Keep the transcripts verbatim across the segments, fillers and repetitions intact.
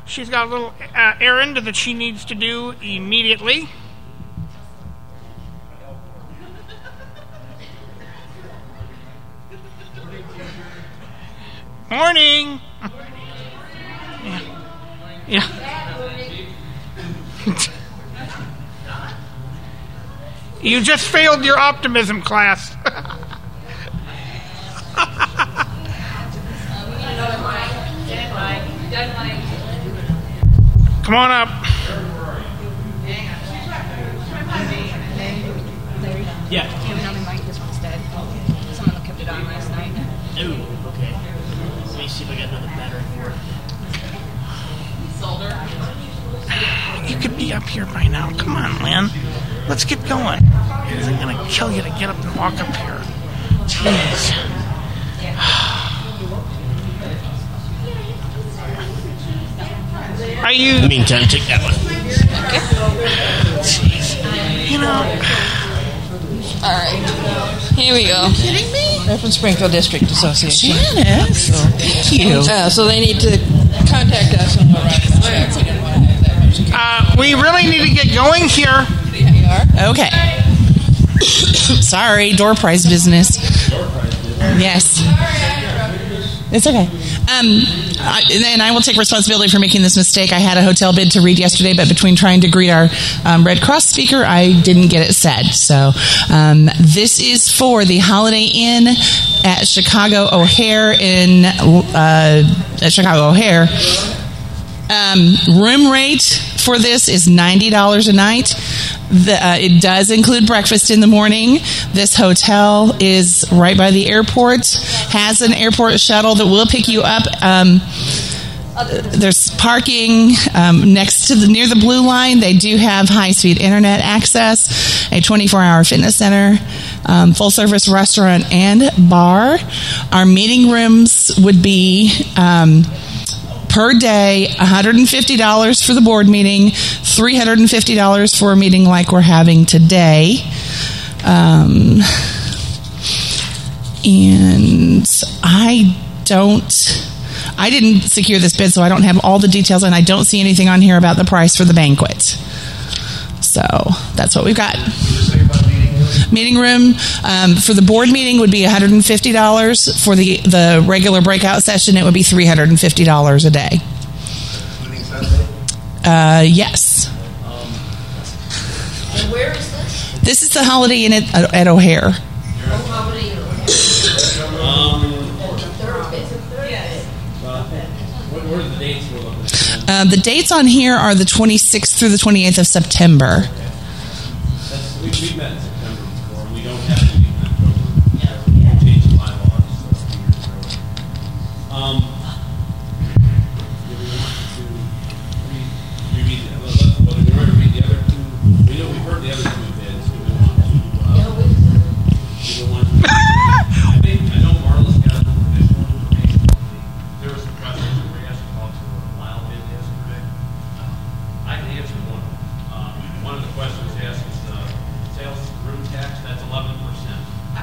She's got a little uh, errand that she needs to do immediately. Morning. Yeah. Yeah. You just failed your optimism class. Come on up. Yeah. This one's dead. Someone kept it on last night. Ooh, okay. Let me see if I got another battery for it. You could be up here by now. Come on, Lynn. Let's get going. It isn't going to kill you to get up and walk up here. Jeez. Are you... In the meantime, take that one. Jeez. You know... All right. Here we go. Kidding me? They're from Springfield District Association. Janice, so, thank you. Uh, so they need to contact us when we're running. Uh, we really need to get going here. Okay. Sorry, door prize business. Yes. It's okay. Um, I, and I will take responsibility for making this mistake. I had a hotel bid to read yesterday, but between trying to greet our um, Red Cross speaker, I didn't get it said. So um, this is for the Holiday Inn at Chicago O'Hare in uh, at Chicago O'Hare. Um, room rate for this is ninety dollars a night. The, uh, it does include breakfast in the morning. This hotel is right by the airport, has an airport shuttle that will pick you up. Um, there's parking um, next to the near the Blue Line. They do have high-speed internet access, a twenty-four hour fitness center, um, full-service restaurant and bar. Our meeting rooms would be... Um, per day, one hundred fifty dollars for the board meeting, three hundred fifty dollars for a meeting like we're having today. Um, and I don't, I didn't secure this bid, so I don't have all the details, and I don't see anything on here about the price for the banquet. So that's what we've got. Meeting room um, for the board meeting would be one hundred fifty dollars. For the, the regular breakout session, it would be three hundred fifty dollars a day. Uh, yes. And where is this? This is the Holiday Inn at, at O'Hare. Oh, Holiday Inn. What are the dates we're looking at? Uh, the dates on here are the twenty-sixth through the twenty-eighth of September. That's, we, we've met in September before. We don't have to meet in October. We changed the bylaws so a few years ago. Um, do we want to read, reread the, well, let's, well, do we want to read the other two? We know we've heard the other two bids. Do we want to, uh, do we want to, I think, I know Marla's got a little additional information. There were some questions that were asked about the Lyle bid yesterday. I can answer one. Um, one of the questions asked is the sales room tax. That's eleven percent.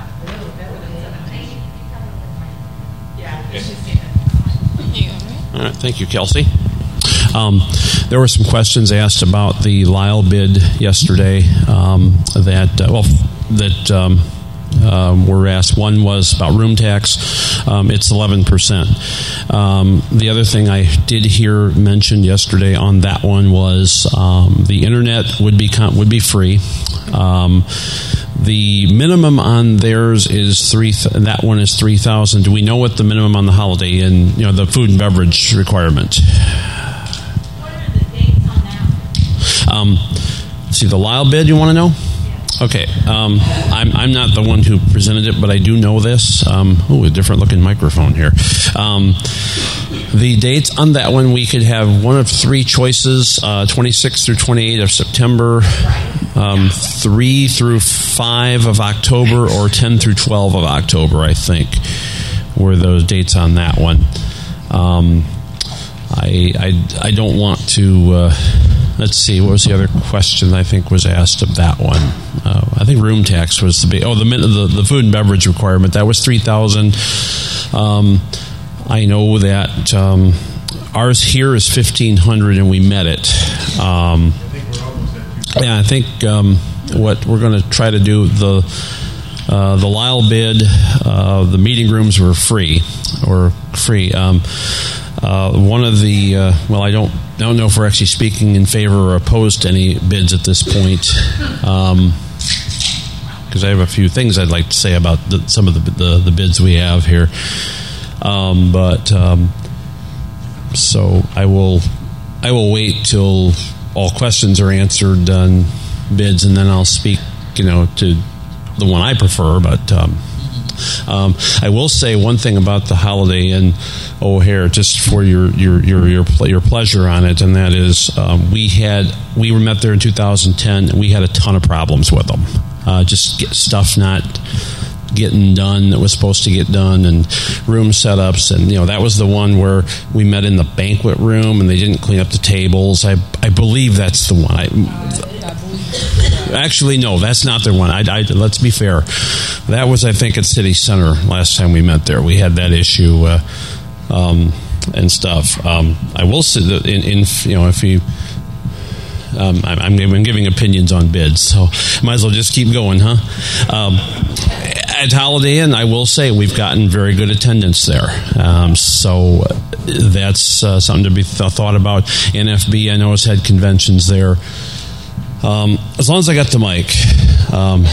All right, thank you, Kelsey. Um, there were some questions asked about the Lyle bid yesterday um, that, uh, well, that um, um, were asked. One was about room tax. Um, it's eleven percent. Um, the other thing I did hear mentioned yesterday on that one was um, the internet would be con- would be free. Um, the minimum on theirs is three. Th- that one is three thousand. Do we know what the minimum on the Holiday Inn, you know, the food and beverage requirement? What are the dates on that? Um, see the Lyle bid. You want to know? Okay, um, I'm, I'm not the one who presented it, but I do know this. Um, oh, a different looking microphone here. Um, the dates on that one, we could have one of three choices, uh, twenty-sixth through twenty-eighth of September, um, three through five of October, or ten through twelve of October, I think, were those dates on that one. Um, I, I, I don't want to... Uh, Let's see, what was the other question I think was asked of that one? Uh, I think room tax was the big, oh, the, the the food and beverage requirement, that was three thousand dollars. Um, I know that um, ours here is fifteen hundred, and we met it. Um, yeah, I think um, what we're going to try to do, the uh, the Lyle bid, uh, the meeting rooms were free or free. Um, uh, one of the uh, well, I don't don't know if we're actually speaking in favor or opposed to any bids at this point. Um, because I have a few things I'd like to say about the, some of the, the the bids we have here. Um, but um, so I will I will wait till all questions are answered on bids, and then I'll speak, you know, to the one I prefer. But um, um, I will say one thing about the Holiday Inn O'Hare, just for your your your your, your pleasure on it, and that is um, we had we were met there in two thousand ten, and we had a ton of problems with them. Uh, just get stuff not getting done that was supposed to get done, and room setups, and you know that was the one where we met in the banquet room and they didn't clean up the tables. I I believe that's the one. I, actually, no, that's not the one. I, I let's be fair. That was, I think, at City Center last time we met there. We had that issue uh, um, and stuff. Um, I will say that in, in you know if you. Um, I'm, I'm giving opinions on bids, so might as well just keep going, huh? Um, at Holiday Inn, I will say we've gotten very good attendance there, um, so that's uh, something to be th- thought about. N F B, I know, has had conventions there. Um, as long as I got the mic, um,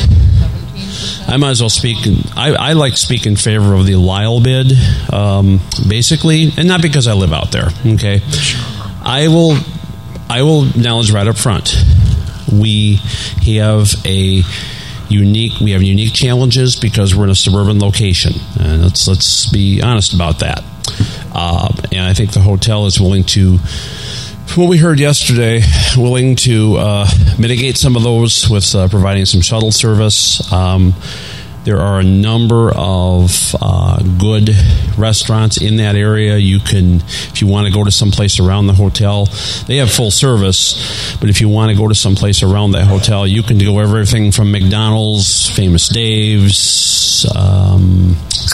I might as well speak. I, I like to speak in favor of the Lyle bid, um, basically, and not because I live out there. Okay, I will. I will acknowledge right up front, we have a unique we have unique challenges because we're in a suburban location, and let's let's be honest about that. Uh, and I think the hotel is willing to, from what we heard yesterday, willing to uh, mitigate some of those with uh, providing some shuttle service. Um, There are a number of uh, good restaurants in that area. You can, if you want to go to someplace around the hotel, they have full service. But if you want to go to someplace around that hotel, you can go everything from McDonald's, Famous Dave's, um,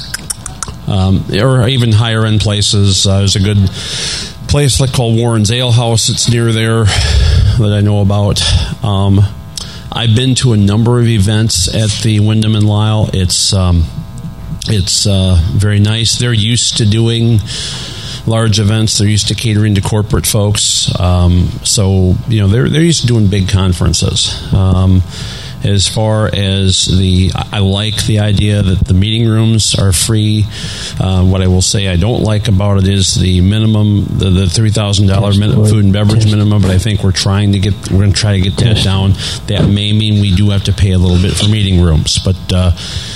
um, or even higher end places. Uh, there's a good place like called Warren's Ale House that's near there that I know about. Um, I've been to a number of events at the Wyndham and Lyle. It's um, it's uh, very nice. They're used to doing large events. They're used to catering to corporate folks. Um, so you know they're they're used to doing big conferences. Um, as far as the, I like the idea that the meeting rooms are free. Uh, what I will say I don't like about it is the minimum, the, the three thousand dollars min- food and beverage minimum. But I think we're trying to get, we're going to try to get that down. That may mean we do have to pay a little bit for meeting rooms, but. Uh,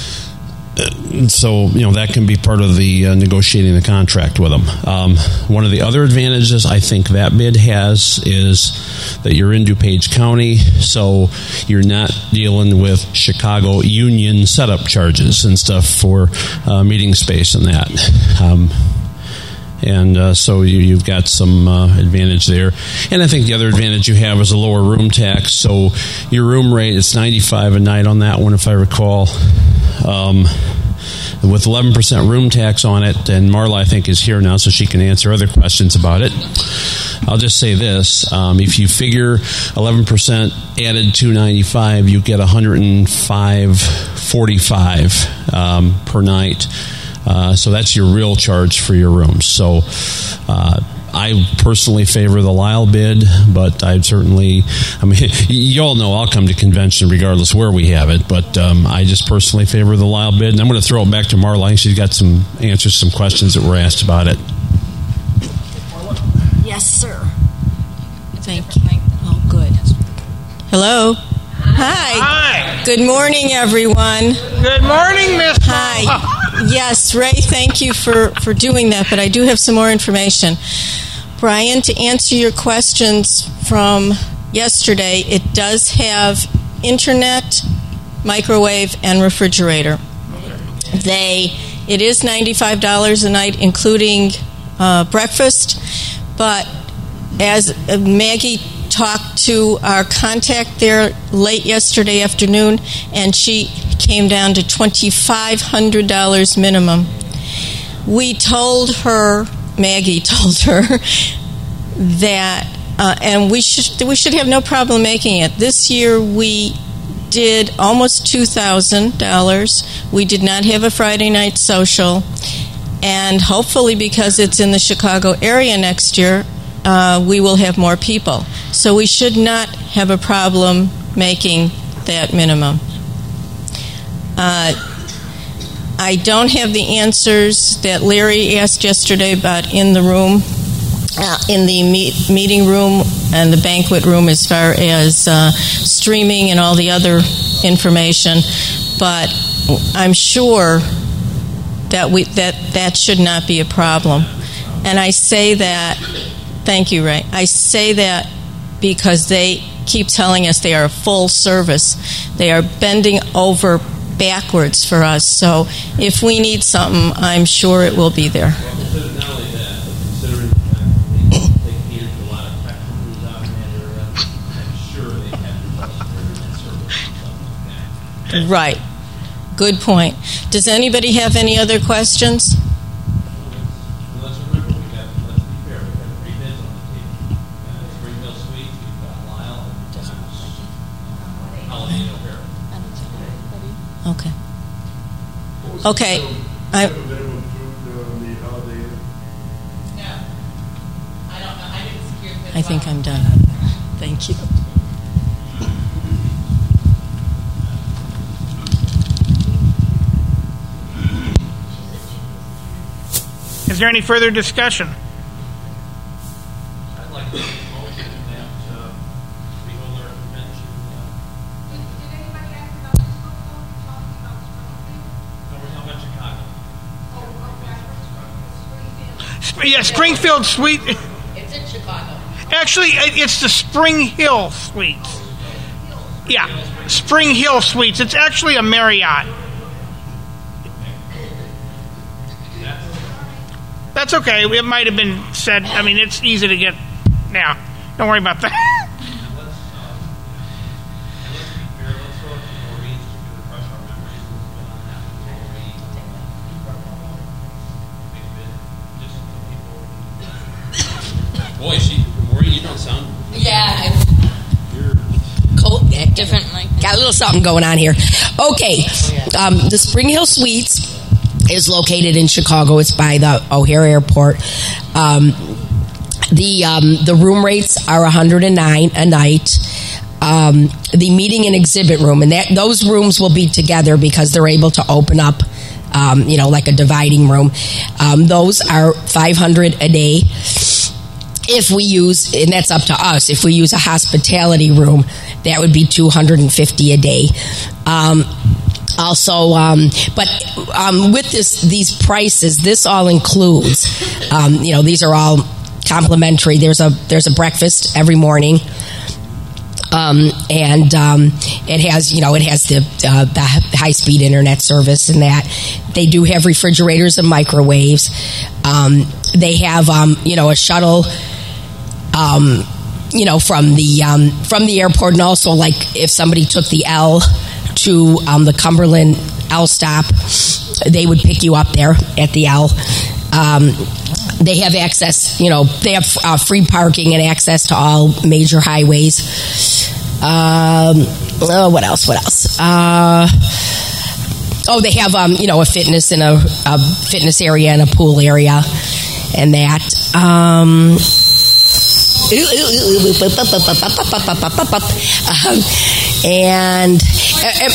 So, you know, that can be part of the uh, negotiating the contract with them. Um, one of the other advantages I think that bid has is that you're in DuPage County, so you're not dealing with Chicago union setup charges and stuff for uh, meeting space and that. Um, And uh, so you, you've got some uh, advantage there. And I think the other advantage you have is a lower room tax. So your room rate is ninety-five dollars a night on that one, if I recall. Um, with eleven percent room tax on it, and Marla, I think, is here now, so she can answer other questions about it. I'll just say this. Um, if you figure eleven percent added to ninety-five, you get one hundred five dollars and forty-five cents um, per night. Uh, so that's your real charge for your rooms. So uh, I personally favor the Lyle bid, but I'd certainly, I mean, you all know I'll come to convention regardless where we have it, but um, I just personally favor the Lyle bid. And I'm going to throw it back to Marla. I think she's got some answers to some questions that were asked about it. Yes, sir. Thank you. Oh, good. Hello. Hi. Hi. Good morning, everyone. Good morning, Miss. Hi. Yes, Ray, thank you for, for doing that, but I do have some more information. Brian, to answer your questions from yesterday, it does have internet, microwave, and refrigerator. They, it is ninety-five dollars a night, including uh, breakfast, but as Maggie talked to our contact there late yesterday afternoon, and she came down to twenty-five hundred dollars minimum. We told her, Maggie told her that, uh, and we should we should have no problem making it. This year we did almost two thousand dollars. We did not have a Friday night social, and hopefully because it's in the Chicago area next year, uh, we will have more people. So we should not have a problem making that minimum. Uh, I don't have the answers that Larry asked yesterday about in the room, uh, in the meet, meeting room and the banquet room as far as uh, streaming and all the other information, but I'm sure that we that that should not be a problem. And I say that, thank you, Ray. I say that because they keep telling us they are a full service. They are bending over backwards for us. So if we need something, I'm sure it will be there. Well, not only that, but considering the fact that they, they cater to a lot of tech companies out in that area, I'm sure they have internet service and stuff like that. Right. Good point. Does anybody have any other questions? Let's remember, we got, let's be fair, we've got three bids on the table. We've got Spring Hill Suites, we've got Lyle, and we've got Holiday Inn O'Hara. Okay. Okay. I, No, I don't know. I didn't secure the I think I'm done. Thank you. Is there any further discussion? I'd like to make a motion that uh, we hold our convention. uh, Did anybody ask about the school? Talking about Springfield? No, we're talking about Chicago. Oh, okay. Sp- Yeah, Springfield Suite. It's in Chicago. Actually, it- it's the Spring Hill Suites. Yeah, Spring Hill Suites. It's actually a Marriott. That's okay. It might have been said. I mean, it's easy to get. Yeah, don't worry about that. And let's, uh, and let's be fair, let's throw it to Maureen so we can refresh our memories what's been on that with Maureen. Big bid, just so people. Boy, she, Maureen, you don't sound. Yeah. You're. Cold, different, like Got a little something going on here. Okay, um, the Spring Hill Suites is located in Chicago. It's by the O'Hare Airport. Um, the um, the room rates are one hundred nine a night. Um, the meeting and exhibit room, and that those rooms will be together because they're able to open up, um, you know, like a dividing room. Um, those are five hundred a day. If we use, and that's up to us, if we use a hospitality room, that would be two hundred fifty a day. Um, also, um, but um, with this, these prices, this all includes, um, you know, these are all complimentary. There's a there's a breakfast every morning. Um, and um, it has, you know, it has the uh, the high speed internet service and that. They do have refrigerators and microwaves. Um, they have, um, you know, a shuttle. Um, you know, from the um, from the airport, and also like if somebody took the L to um, the Cumberland L stop, they would pick you up there at the L. Um, they have access, you know, they have uh, free parking and access to all major highways. Um, oh, what else? What else? Uh, oh, they have, um, you know, a fitness and a, a fitness area and a pool area, and that. Um, um, and. Uh,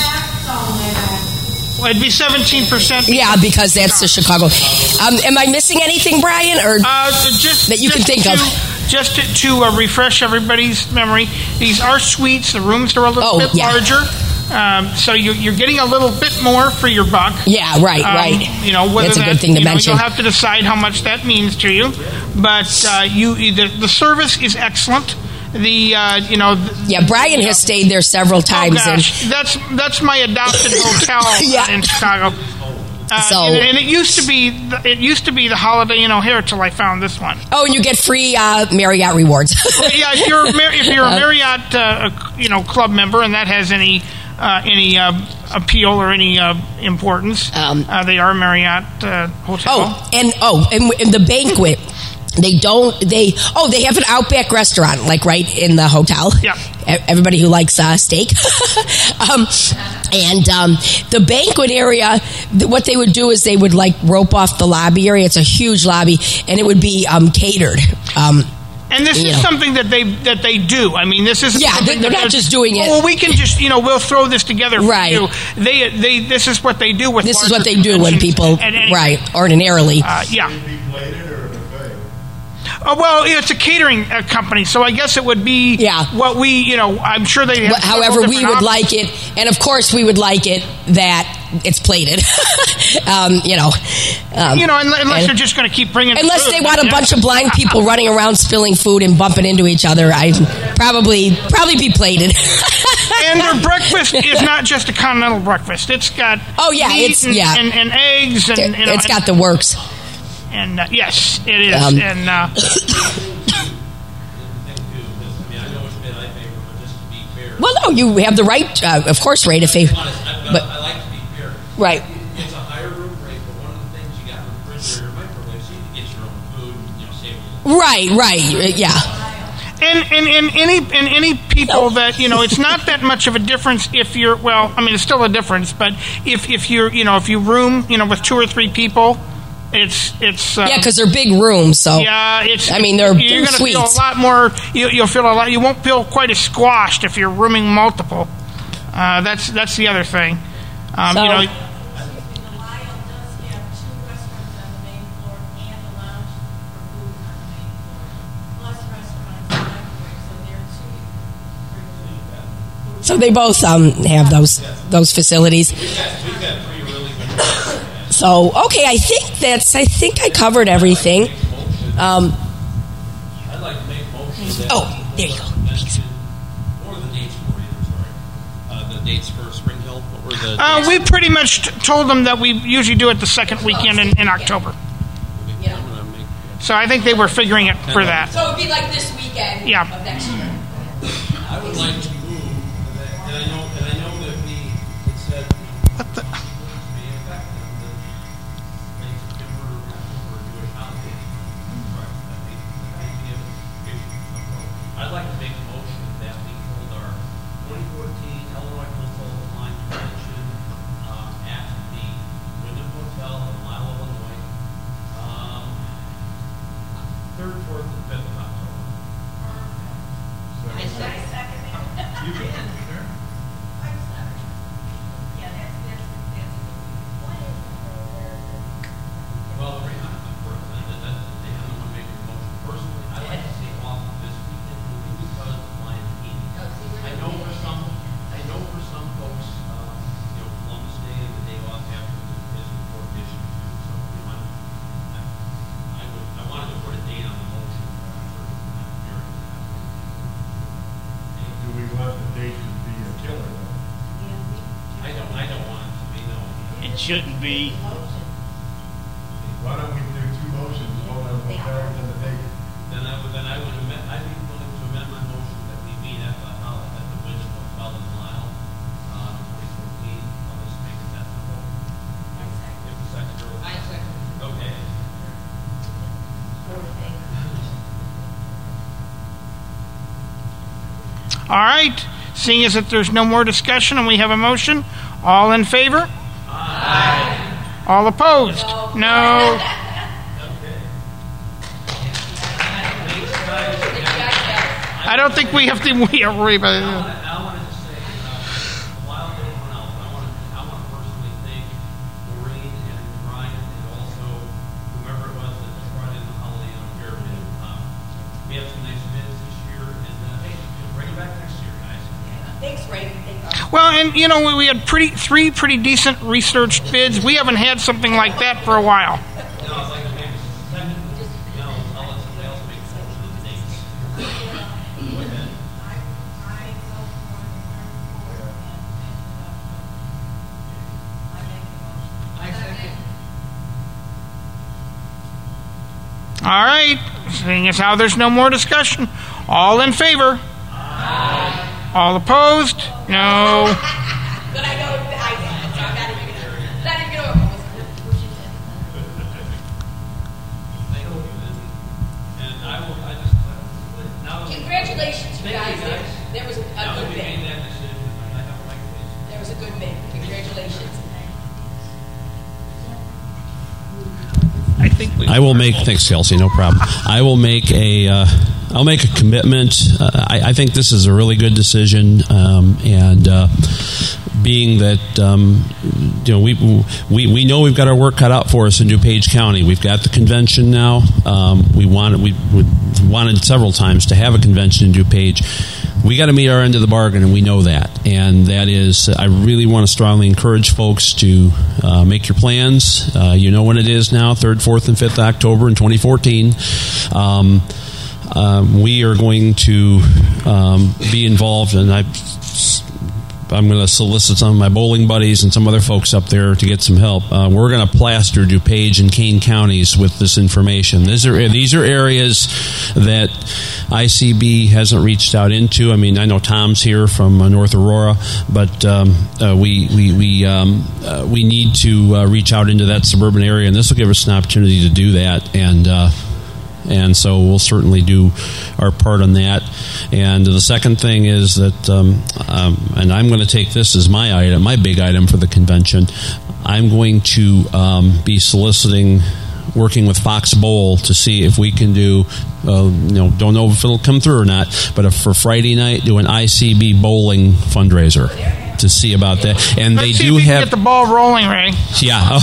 Well, it'd be seventeen percent. Yeah, because that's the Chicago. Um, am I missing anything, Brian, or Uh, just, that you just can think to, of? Just to, to uh, refresh everybody's memory, these are suites. The rooms are a little Oh, bit yeah. larger. Um, so you're, you're getting a little bit more for your buck. Yeah, right, Um, right. You know, whether That's a that, good thing to you know, mention. You'll have to decide how much that means to you. But uh, you, the, the service is excellent. The uh, you know. The, Yeah, Brian has stayed there several Oh times. gosh, that's that's my adopted hotel Yeah. in Chicago. Uh, So- and, and it used to be the, it used to be the Holiday Inn O'Hare till I found this one. and, oh, and you get free uh, Marriott rewards. Yeah, if you're a Mar- if you're a Marriott uh, you know club member and that has any uh, any uh, appeal or any uh, importance. Um, uh, they are a Marriott uh, hotel. Oh, and oh, and, and the banquet. They don't. They oh, they have an Outback restaurant, like right in the hotel. Yeah. Everybody who likes uh, steak. um, and um, the banquet area, th- what they would do is they would like rope off the lobby area. It's a huge lobby, and it would be um, catered. Um, And this you is know. something that they that they do. I mean, this is Yeah, something they're that not is- just doing it. Well, we can just you know we'll throw this together for Right. you. They they this is what they do with. this is larger what they do when conventions people and any- right ordinarily. Uh, yeah. Oh, well, it's a catering uh, company, so I guess it would be Yeah. what we, you know, I'm sure they have Wh- However, several we different would options. like it, and of course, we would like it that it's plated. um, you know, um, You know, unless, unless and- they're just going to keep bringing Unless food, they want a yeah. bunch of blind people running around spilling food and bumping into each other, I probably probably be plated. And their breakfast is not just a continental breakfast. It's got Oh, yeah, meat it's- and, yeah. and, and eggs and you know, It's and, got the works. and uh, yes, it is. Um, and uh, Well, no, you have the right, uh, of course, right if they, Honest, I've got, but I like to be fair. right. It's a higher room rate, but one of the things you got in the refrigerator and microwave, so you can get your own food and you know save a little. Right, right, yeah. and, and, and any and any people that you know, it's not that much of a difference if you're well. I mean, it's still a difference, but if if you're you know if you room you know with two or three people, it's it's um, Yeah, because they're big rooms, so. yeah, it's. I mean, they're- you're they're going to feel a suites. lot more. You, you'll feel a lot. You won't feel quite as squashed if you're rooming multiple. Uh, that's that's the other thing. Um, So- you know, The Lyle does have two restaurants on the main floor and a lounge for food on the main floor, plus restaurants and microwave, so there are two for food. So they both um, have those those facilities. So okay, I think that's. I think I covered everything. Um, I'd like to make a motion that. Oh, there you go. Mention, what were the dates for you? Sorry. Uh, the dates for Spring Hill? What were the uh, dates? we pretty much t- told them that we usually do it the second weekend in, in October. I'm gonna make- So I think they were figuring it for that. so it'd be like this weekend Yeah. of next year. I would like to move, and I know, and I know that the, it said, What the? may affect them, that late September, October, Jewish holiday. Right, that may, that may be an issue. I'd like to make a motion that we hold our twenty fourteen Illinois Coastal Line Convention, uh, at the Wyndham Hotel in Lyle, Illinois, um, third, fourth, and fifth of October. I second that. You can, sure. I'm sorry. Yeah, that's, that's, that's a good Well, the reason I'm first, that, that, that, they have no one making a motion. Personally, I like to see off this weekend only because of Lion King. I know for some, I know for some folks, uh, you know, Columbus Day and the day off after is an important issue too. So, you know, I'm, I, I would, I wanted to put a date on the motion, but I'm sure I'm hearing that. Do we want the date to be a killer though? I don't, I don't want it to be, no. It shouldn't be. Why don't we do two motions, one on the hotels and the date? Then I would, then I would amend, I'd be willing to amend my motion that we meet at the, hol- at the Wyndham Hotel in Lyle, uh, twenty fourteen. I'll just make it that simple. If the second girl. I second. Okay. All right. Seeing as that there's no more discussion and we have a motion, all in favor? Aye. All opposed? No. I don't think we have to we are worried about it. I wanted to say, uh, while everyone else, I want to, I want to personally thank Maureen and Brian and also whomever it was that just brought in the holiday on here. And, uh, we have some nice bids this year, and uh, hey, bring it back next year, guys. Thanks, Ray. Well, and you know, we we had pretty three pretty decent researched bids. We haven't had something like that for a while. You know, I'd like to make a second, you know, I'll let somebody else make a motion of the dates. Go ahead. I second. All right. Seeing as how there's no more discussion, all in favor? Aye. All opposed? No. But I know I Congratulations, you guys. There, there was a, a good bid. There was a good bid. Congratulations. I think we I will make. Thanks, Kelsey. No problem. I will make a. Uh, I'll make a commitment. Uh, I, I think this is a really good decision, um, and uh, being that um, you know we, we we know we've got our work cut out for us in DuPage County. We've got the convention now. Um, we wanted we, we wanted several times to have a convention in DuPage. We got to meet our end of the bargain, and we know that. And that is, I really want to strongly encourage folks to uh, make your plans. Uh, you know when it is now, third, fourth, and fifth October in twenty fourteen. Um, um, we are going to um, be involved, and I, I'm going to solicit some of my bowling buddies and some other folks up there to get some help. Uh, we're going to plaster DuPage and Kane counties with this information. These are these are areas that I C B hasn't reached out into. I mean, I know Tom's here from uh, North Aurora, but um, uh, we we we um, uh, we need to uh, reach out into that suburban area, and this will give us an opportunity to do that. And uh, and so we'll certainly do our part on that. And the second thing is that, um, um, and I'm going to take this as my item, my big item for the convention. I'm going to um, be soliciting, working with Fox Bowl to see if we can do, uh, you know, don't know if it'll come through or not, but if for Friday night, do an I C B bowling fundraiser to see about that. And Let's they see do if we can have get the ball rolling, Ray. Yeah,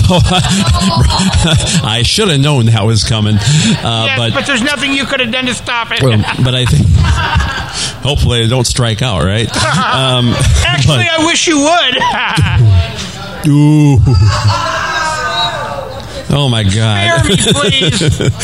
I should have known that was coming. Uh, Yes, but, but there's nothing you could have done to stop it. well, but I think hopefully they don't strike out, right? Um, Actually, but- I wish you would. Ooh. Oh my God! Spare me, please.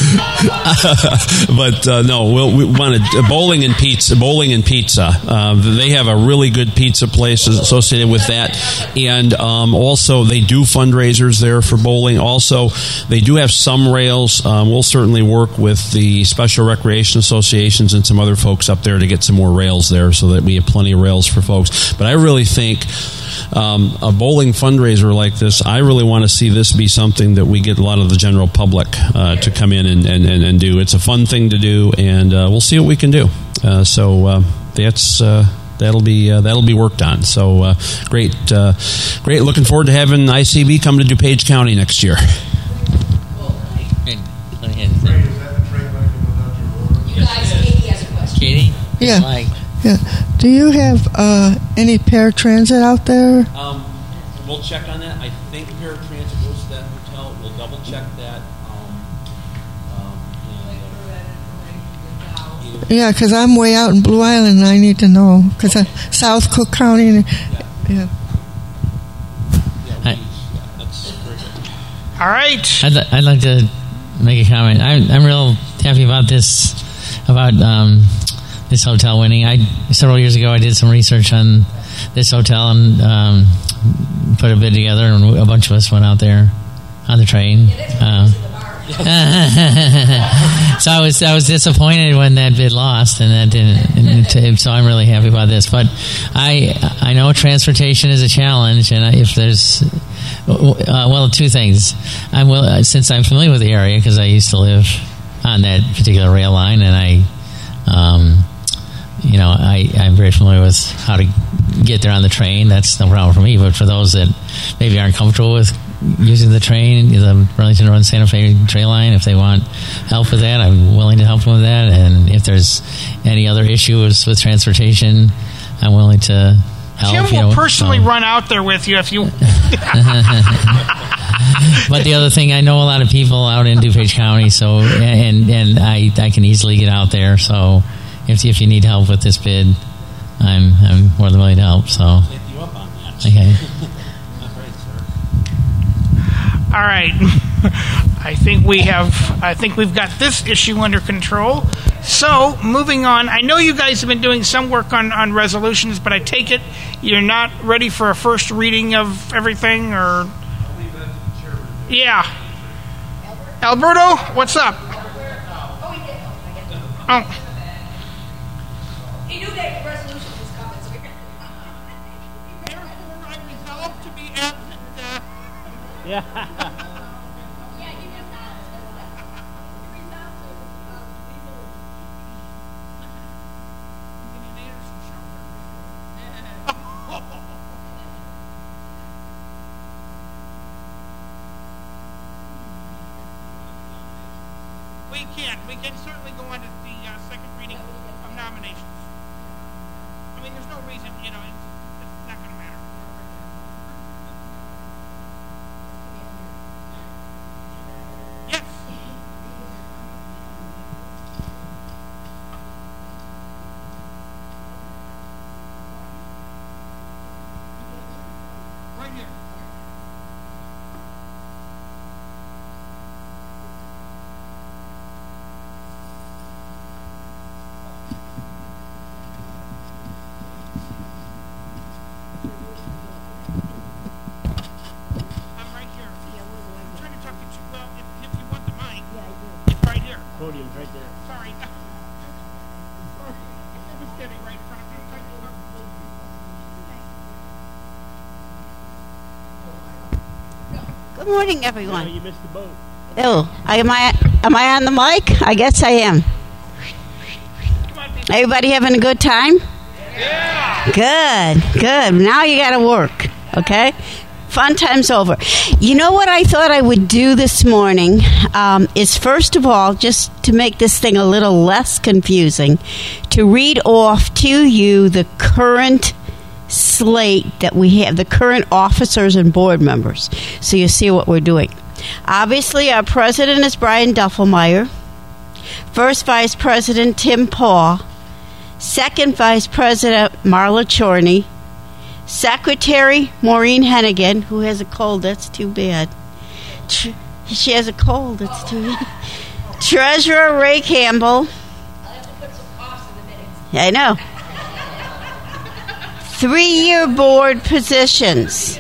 But uh, no, we'll, we wanted uh, bowling and pizza. Bowling and pizza. Uh, they have a really good pizza place associated with that, and um, also they do fundraisers there for bowling. Also, they do have some rails. Um, we'll certainly work with the special recreation associations and some other folks up there to get some more rails there, so that we have plenty of rails for folks. But I really think. Um, a bowling fundraiser like this, I really want to see this be something that we get a lot of the general public uh, to come in and, and, and, and do. It's a fun thing to do, and uh, we'll see what we can do. Uh, so uh, that's uh, that'll be uh, that'll be worked on. So uh, great, uh, great. Looking forward to having I C B come to DuPage County next year. You guys, Katie has a question. Katie? Yeah. Mike. Yeah. Do you have uh, any paratransit out there? Um, we'll check on that. I think paratransit goes to that hotel. We'll double check that. Um, um, and, uh, Yeah, because I'm way out in Blue Island and I need to know. Because okay. South Cook County. And, yeah. Yeah. Yeah, we, yeah, that's very good. All right. I'd, li- I'd like to make a comment. I'm, I'm real happy about this, about um, this hotel winning. I several years ago I did some research on this hotel and um, put a bid together, and a bunch of us went out there on the train. Uh, so I was I was disappointed when that bid lost, and that didn't. And so I'm really happy about this. But I I know transportation is a challenge, and if there's uh, well, two things. I'm well, since I'm familiar with the area because I used to live on that particular rail line, and I. Um, You know, I, I'm very familiar with how to get there on the train. That's no problem for me. But for those that maybe aren't comfortable with using the train, the Burlington Road Santa Fe train line, if they want help with that, I'm willing to help them with that. And if there's any other issues with transportation, I'm willing to help. Jim you will know, personally so. run out there with you if you... But the other thing, I know a lot of people out in DuPage County, so and and I, I can easily get out there, so... If, if you need help with this bid, I'm I'm more than willing to help. So, Take you up on that. Okay. All right. I think we have. I think we've got this issue under control. So, moving on. I know you guys have been doing some work on, on resolutions, but I take it you're not ready for a first reading of everything, or? Yeah. Alberto, what's up? Oh. He knew that the resolution was coming, so we're Therefore, I resolve to be absent. Uh, Yeah. can. We can certainly go on to the uh, second reading of nominations. I mean, there's no reason, you know, it's, it's not going to matter. Yes. Right here. I'm right here. I'm trying to talk to you. Well, if, if you want the mic, it's right here. Podium's right there. Sorry. Sorry. It was standing right in front of me. I'm trying to talk. Good morning, everyone. you missed the boat. Oh, am I am I on the mic? I guess I am. Everybody having a good time? Yeah. Good, good. Now you got to work, okay? Fun time's over. You know what I thought I would do this morning um, is, first of all, just to make this thing a little less confusing, to read off to you the current slate that we have, the current officers and board members, so you see what we're doing. Obviously, our president is Brian Duffelmeyer. First vice president, Tim Paul. Second vice president, Marla Chorney. Secretary, Maureen Hennigan, who has a cold. That's too bad. Tr- she has a cold. That's too bad. Treasurer, Ray Campbell. I know. Three-year board positions,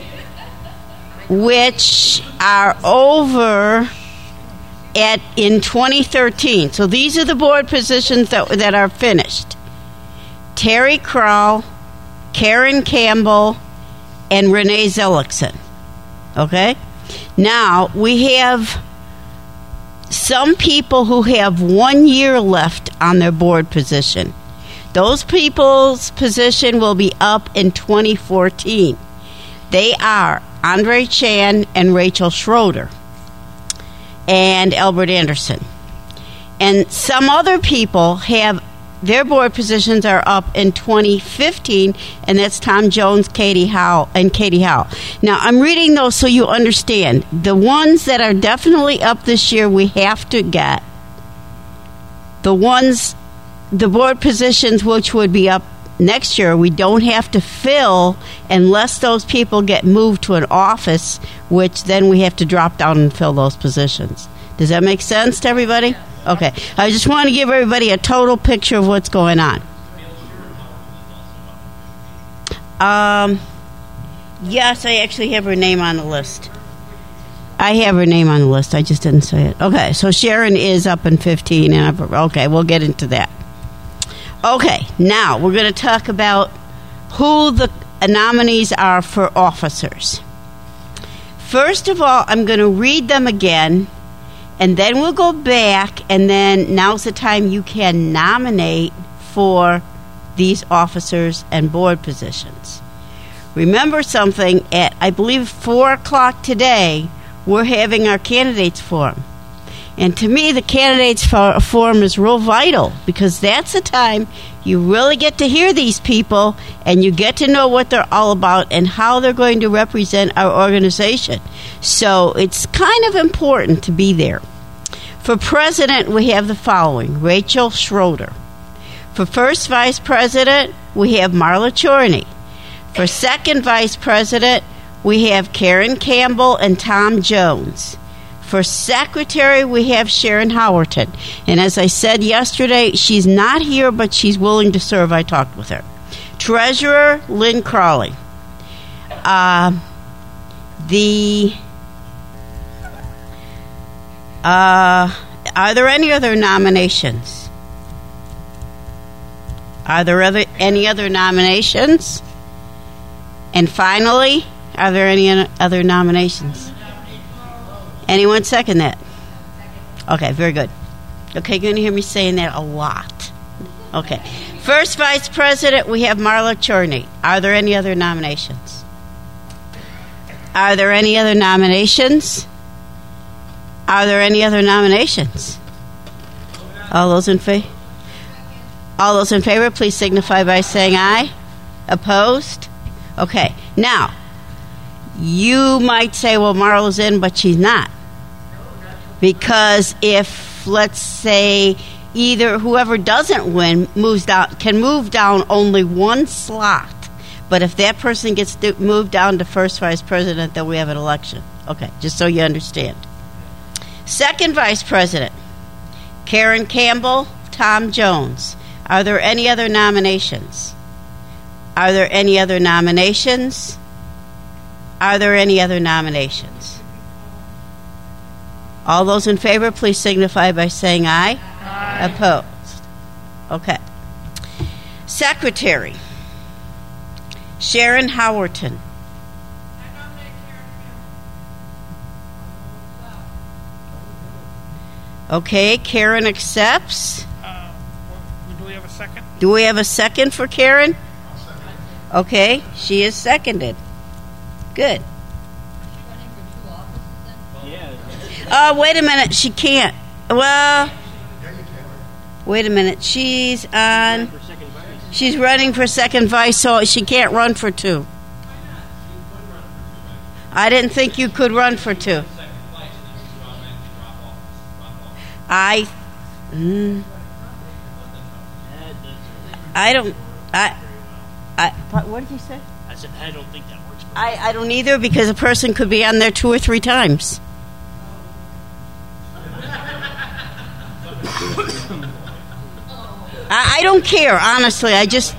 which are over at in twenty thirteen. So these are the board positions that that are finished. Terry Crow, Karen Campbell, and Renee Zillickson. Okay? Now, we have some people who have one year left on their board position. Those people's position will be up in twenty fourteen. They are Andre Chan and Rachel Schroeder and Albert Anderson. And some other people have their board positions are up in twenty fifteen, and that's Tom Jones, Katie Howe, and Katie Howe. Now, I'm reading those so you understand. The ones that are definitely up this year, we have to get. The ones, the board positions which would be up next year, we don't have to fill unless those people get moved to an office, which then we have to drop down and fill those positions. Does that make sense to everybody? Okay. I just want to give everybody a total picture of what's going on. Um, yes, I actually have her name on the list. I have her name on the list. I just didn't say it. Okay, so Sharon is up in fifteen. And I've, okay, we'll get into that. Okay, now we're going to talk about who the nominees are for officers. First of all, I'm going to read them again, and then we'll go back, and then now's the time you can nominate for these officers and board positions. Remember something, at I believe four o'clock today, we're having our candidates forum. And to me, the candidates for forum is real vital, because that's the time you really get to hear these people and you get to know what they're all about and how they're going to represent our organization. So it's kind of important to be there. For president, we have the following: Rachel Schroeder. For first vice president, we have Marla Chorney. For second vice president, we have Karen Campbell and Tom Jones. For secretary, we have Sharon Howerton. And as I said yesterday, she's not here, but she's willing to serve. I talked with her. Treasurer, Lynn Crawley. Uh, the... Uh, are there any other nominations? Are there other, any other nominations? And finally, are there any other nominations? Anyone second that? Okay, very good. Okay, you're going to hear me saying that a lot. Okay. First vice president, we have Marla Chorney. Are there any other nominations? Are there any other nominations? Are there any other nominations? All those in favor? All those in favor, please signify by saying aye. Opposed? Okay. Now, you might say, well, Marla's in, but she's not. Because if, let's say, either whoever doesn't win moves down, can move down only one slot. But if that person gets to moved down to first vice president, then we have an election. Okay, just so you understand. Second vice president, Karen Campbell, Tom Jones. Are there any other nominations? Are there any other nominations? Are there any other nominations? All those in favor, please signify by saying aye. Aye. Opposed? Okay. Secretary, Sharon Howerton. Okay, Karen accepts. Uh, do we have a second? Do we have a second for Karen? Okay, she is seconded. Good. Uh, wait a minute, she can't. Well, wait a minute, she's on. She's running for second vice, so she can't run for two. I didn't think you could run for two. I, mm, I don't. I, I. What did you say? I said I don't think that works. I, I don't either, because a person could be on there two or three times. I, I don't care, honestly. I just.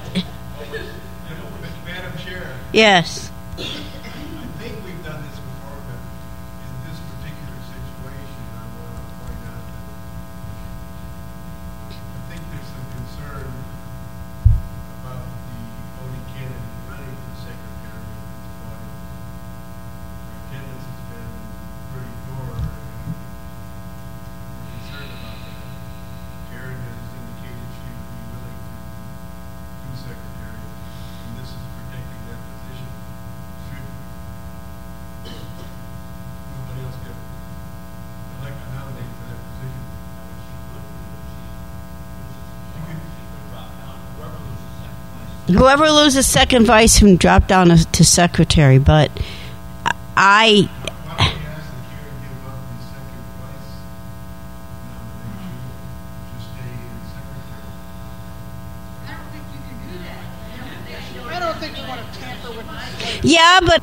Madam Chair. Yes. I think we've done this before, but in this particular situation, I want to point out that I think there's some concern about the voting candidate running for secretary at this point. Our attendance has been pretty poor, and we're concerned about that. Karen has indicated she would be willing to do secretary, and this is protecting that position. Should nobody else get elected, nominated for that position? Whoever loses second vice can drop down to, to secretary, but I. I don't think you want to tamper with the Yeah, but.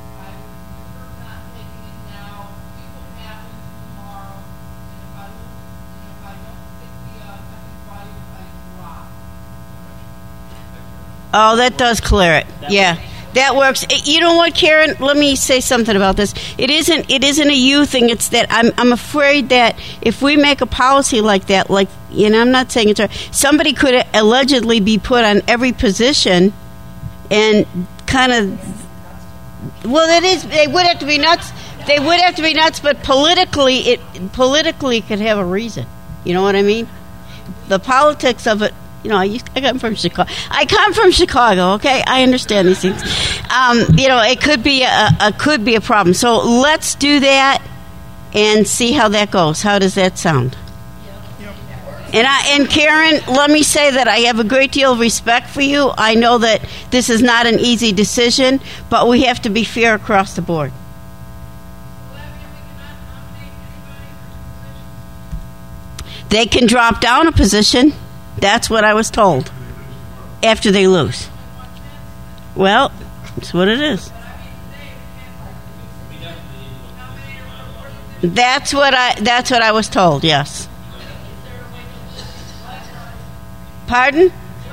Oh, that does clear it. Yeah, that works. You know what, Karen? Let me say something about this. It isn't. It isn't a you thing. It's that I'm. I'm afraid that if we make a policy like that, like you know, I'm not saying it's right. Somebody could allegedly be put on every position, and kind of. Well, it is. They would have to be nuts. They would have to be nuts. But politically, it politically could have a reason. You know what I mean? The politics of it. You know, I, used, I come from Chicago. I come from Chicago. Okay, I understand these things. Um, you know, it could be a, a could be a problem. So let's do that and see how that goes. How does that sound? And I and Karen, let me say that I have a great deal of respect for you. I know that this is not an easy decision, but we have to be fair across the board. They can drop down a position. That's what I was told. After they lose. Well, that's what it is. That's what I that's what I was told, yes. Pardon?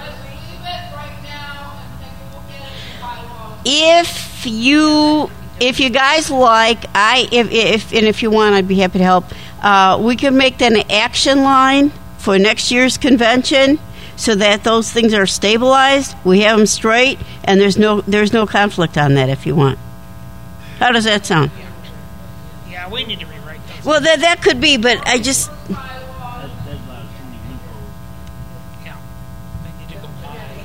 If you if you guys like, I if if and if you want, I'd be happy to help. Uh, we can make that an action line for next year's convention, so that those things are stabilized. We have them straight, and there's no there's no conflict on that. If you want, how does that sound? Yeah, we need to rewrite those. Well, that that could be, but I just. Yeah, they need to go.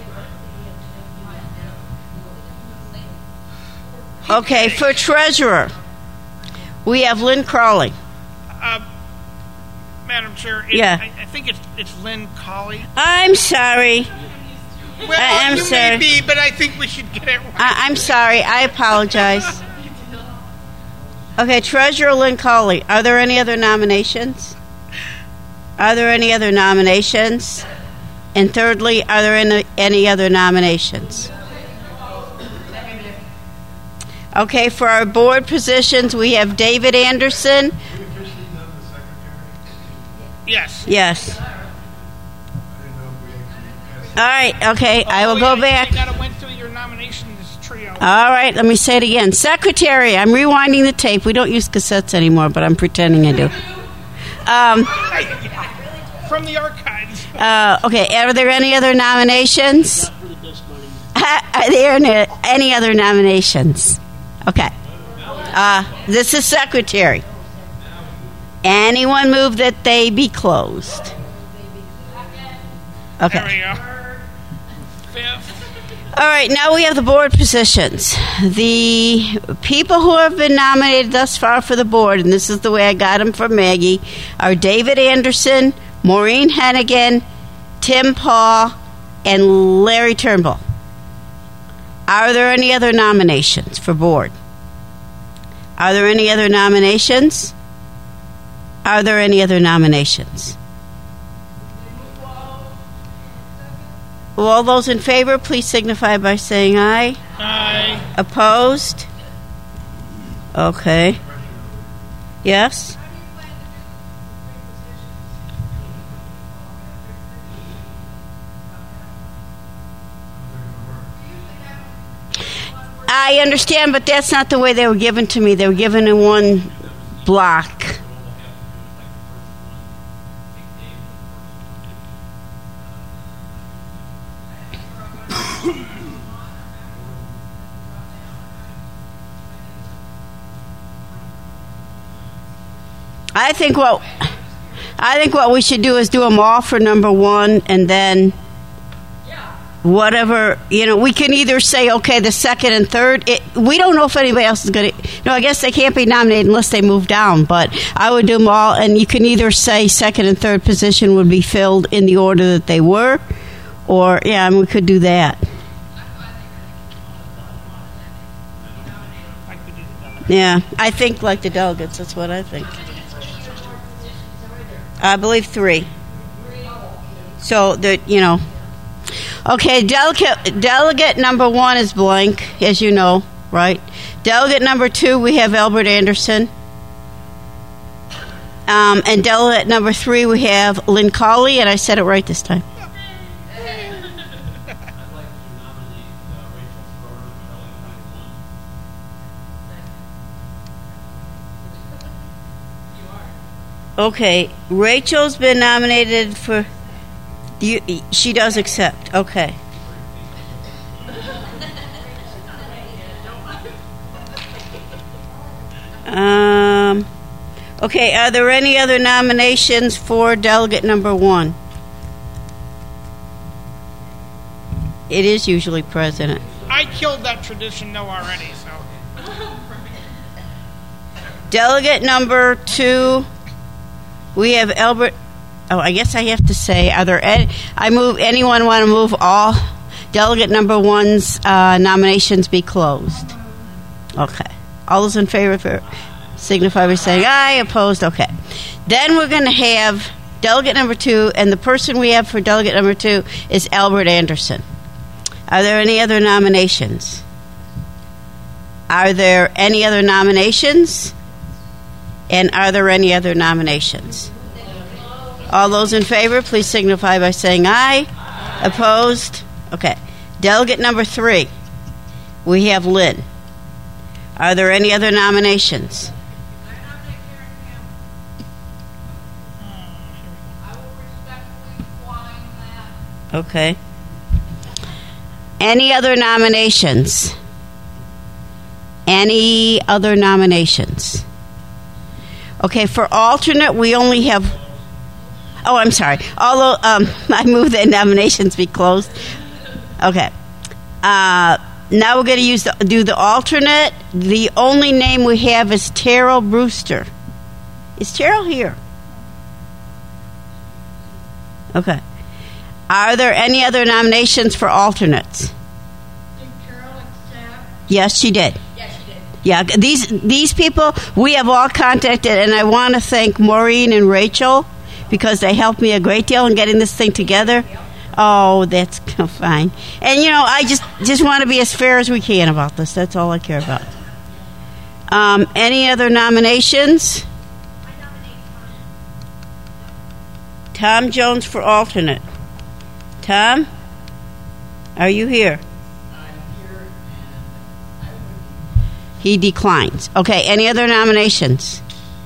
Okay, for treasurer, we have Lynn Crowley. Uh, Madam Chair. It, Yeah. I, I think it's it's Lynn Colley. I'm sorry. Well, I- I'm you sorry. may be, but I think we should get it right. I- I'm sorry. I apologize. Okay, Treasurer Lynn Colley. Are there any other nominations? Are there any other nominations? And thirdly, are there any, any other nominations? Okay, for our board positions, we have David Anderson. Yes. Yes. All right, okay, I will go back. I gotta went through your nominations trio. All right, let me say it again. Secretary, I'm rewinding the tape. We don't use cassettes anymore, but I'm pretending I do. Um, From the archives. uh, okay, are there any other nominations? Are there any, any other nominations? Okay. Uh, this is secretary. Anyone move that they be closed? Okay. There we go. Fifth. All right, now we have the board positions. The people who have been nominated thus far for the board, and this is the way I got them from Maggie, are David Anderson, Maureen Hennigan, Tim Paul, and Larry Turnbull. Are there any other nominations for board? Are there any other nominations? Are there any other nominations? Well, all those in favor, please signify by saying aye. Aye. Opposed? Okay. Yes? I understand, but that's not the way they were given to me. They were given in one block. I think what I think what we should do is do them all for number one, and then whatever, you know, we can either say, okay, the second and third. It, we don't know if anybody else is going to. No, I guess they can't be nominated unless they move down. But I would do them all, and you can either say second and third position would be filled in the order that they were, or yeah, I mean, we could do that. Yeah, I think like the delegates. That's what I think. I believe three. So that, you know. Okay, delegate delegate number one is blank, as you know, right? Delegate number two, we have Albert Anderson. Um, and delegate number three, we have Lynn Colley, and I said it right this time. Okay, Rachel's been nominated for. You, she does accept. Okay. Um. Okay. Are there any other nominations for delegate number one? It is usually president. I killed that tradition, though, already. So. Delegate number two, we have Albert. Oh, I guess I have to say, are there any, I move, anyone want to move all delegate number one's uh, nominations be closed? Okay. All those in favor for, signify by saying aye. Opposed? Okay. Then we're going to have delegate number two, and the person we have for delegate number two is Albert Anderson. Are there any other nominations? Are there any other nominations? And are there any other nominations? All those in favor, please signify by saying aye. Opposed? Okay. Delegate number three, we have Lynn. Are there any other nominations? Okay. Any other nominations? Any other nominations? Okay, for alternate, we only have... Oh, I'm sorry. Although um, I move that nominations be closed. Okay. Uh, now we're going to use the, do the alternate. The only name we have is Terrell Brewster. Is Terrell here? Okay. Are there any other nominations for alternates? Did Carol accept? Yes, she did. Yes, she did. Yeah, these these people we have all contacted, and I want to thank Maureen and Rachel because they helped me a great deal in getting this thing together. Oh, that's fine. And you know, I just just want to be as fair as we can about this. That's all I care about. Um, any other nominations? I nominate Tom Jones for alternate. Tom, are you here? He declines. Okay, any other nominations?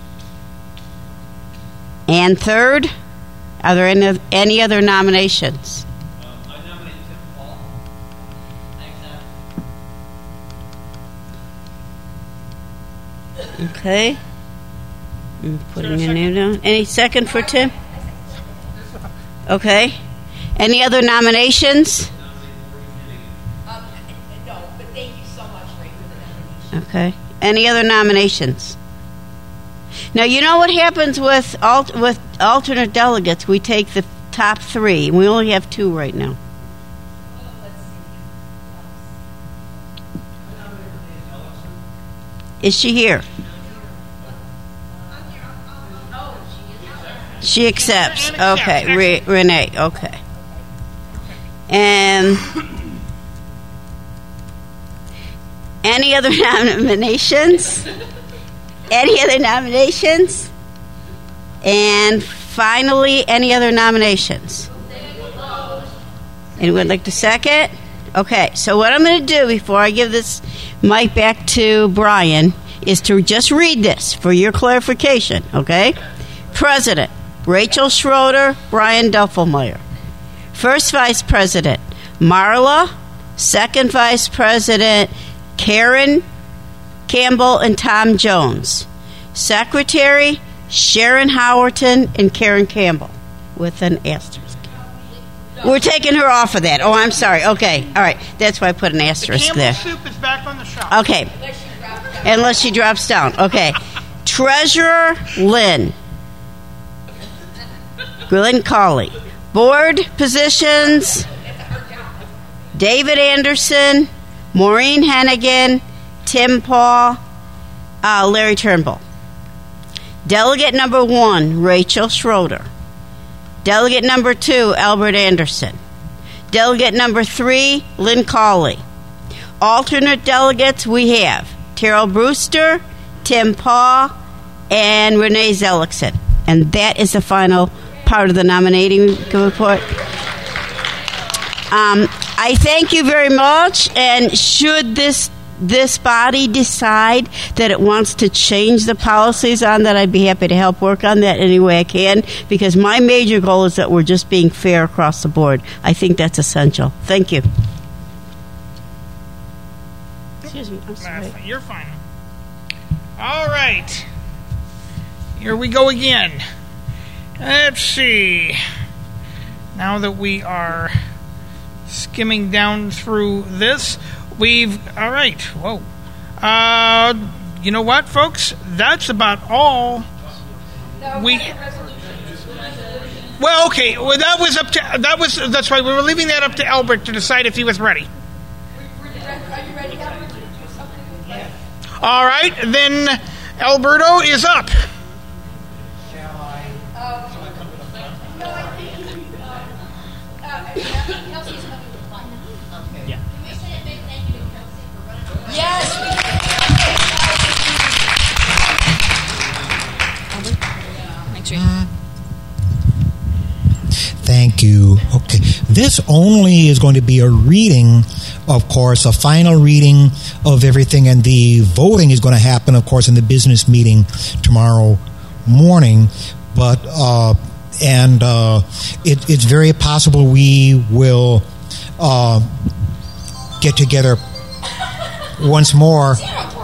And third, are there any, any other nominations? Um, I nominate Tim Paul. I accept. Okay. I'm putting your name down. Any second for Tim? Okay. Any other nominations? Um, no, but thank you so much, Ray, for the nomination. Okay. Any other nominations? Now, you know what happens with alt- with alternate delegates? We take the top three. We only have two right now. Is she here? She accepts. Okay. Re- Renee. Okay. And any other nominations? Any other nominations? And finally, any other nominations? Anyone like to second? Okay, so what I'm going to do before I give this mic back to Brian is to just read this for your clarification, okay? President, Rachel Schroeder, Brian Duffelmeyer. First Vice President, Marla. Second Vice President, Karen Campbell and Tom Jones. Secretary, Sharon Howerton and Karen Campbell with an asterisk. We're taking her off of that. Oh, I'm sorry. Okay. All right. That's why I put an asterisk Campbell there. soup is back on the shelf. Okay. Unless she drops down. Okay. Treasurer, Lynn. Glenn Colley. Board positions, David Anderson, Maureen Hennigan, Tim Paul, uh, Larry Turnbull. Delegate number one, Rachel Schroeder. Delegate number two, Albert Anderson. Delegate number three, Lynn Colley. Alternate delegates we have Terrell Brewster, Tim Paul, and Renee Zellickson. And that is the final part of the nominating report. Um, I thank you very much, and should this this body decide that it wants to change the policies on that, I'd be happy to help work on that any way I can, because my major goal is that we're just being fair across the board. I think that's essential. Thank you. Excuse me, I'm sorry. You're fine. All right. Here we go again. Let's see. Now that we are skimming down through this, we've... All right. Whoa. Uh, you know what, folks? That's about all we... Well, okay. Well, that was up to... That was... That's why we were leaving that up to Albert to decide if he was ready. All right. Then Alberto is up. Thank you. Okay. This only is going to be a reading, of course, a final reading of everything, and the voting is going to happen, of course, in the business meeting tomorrow morning. But, uh, and uh, it, it's very possible we will uh, get together once more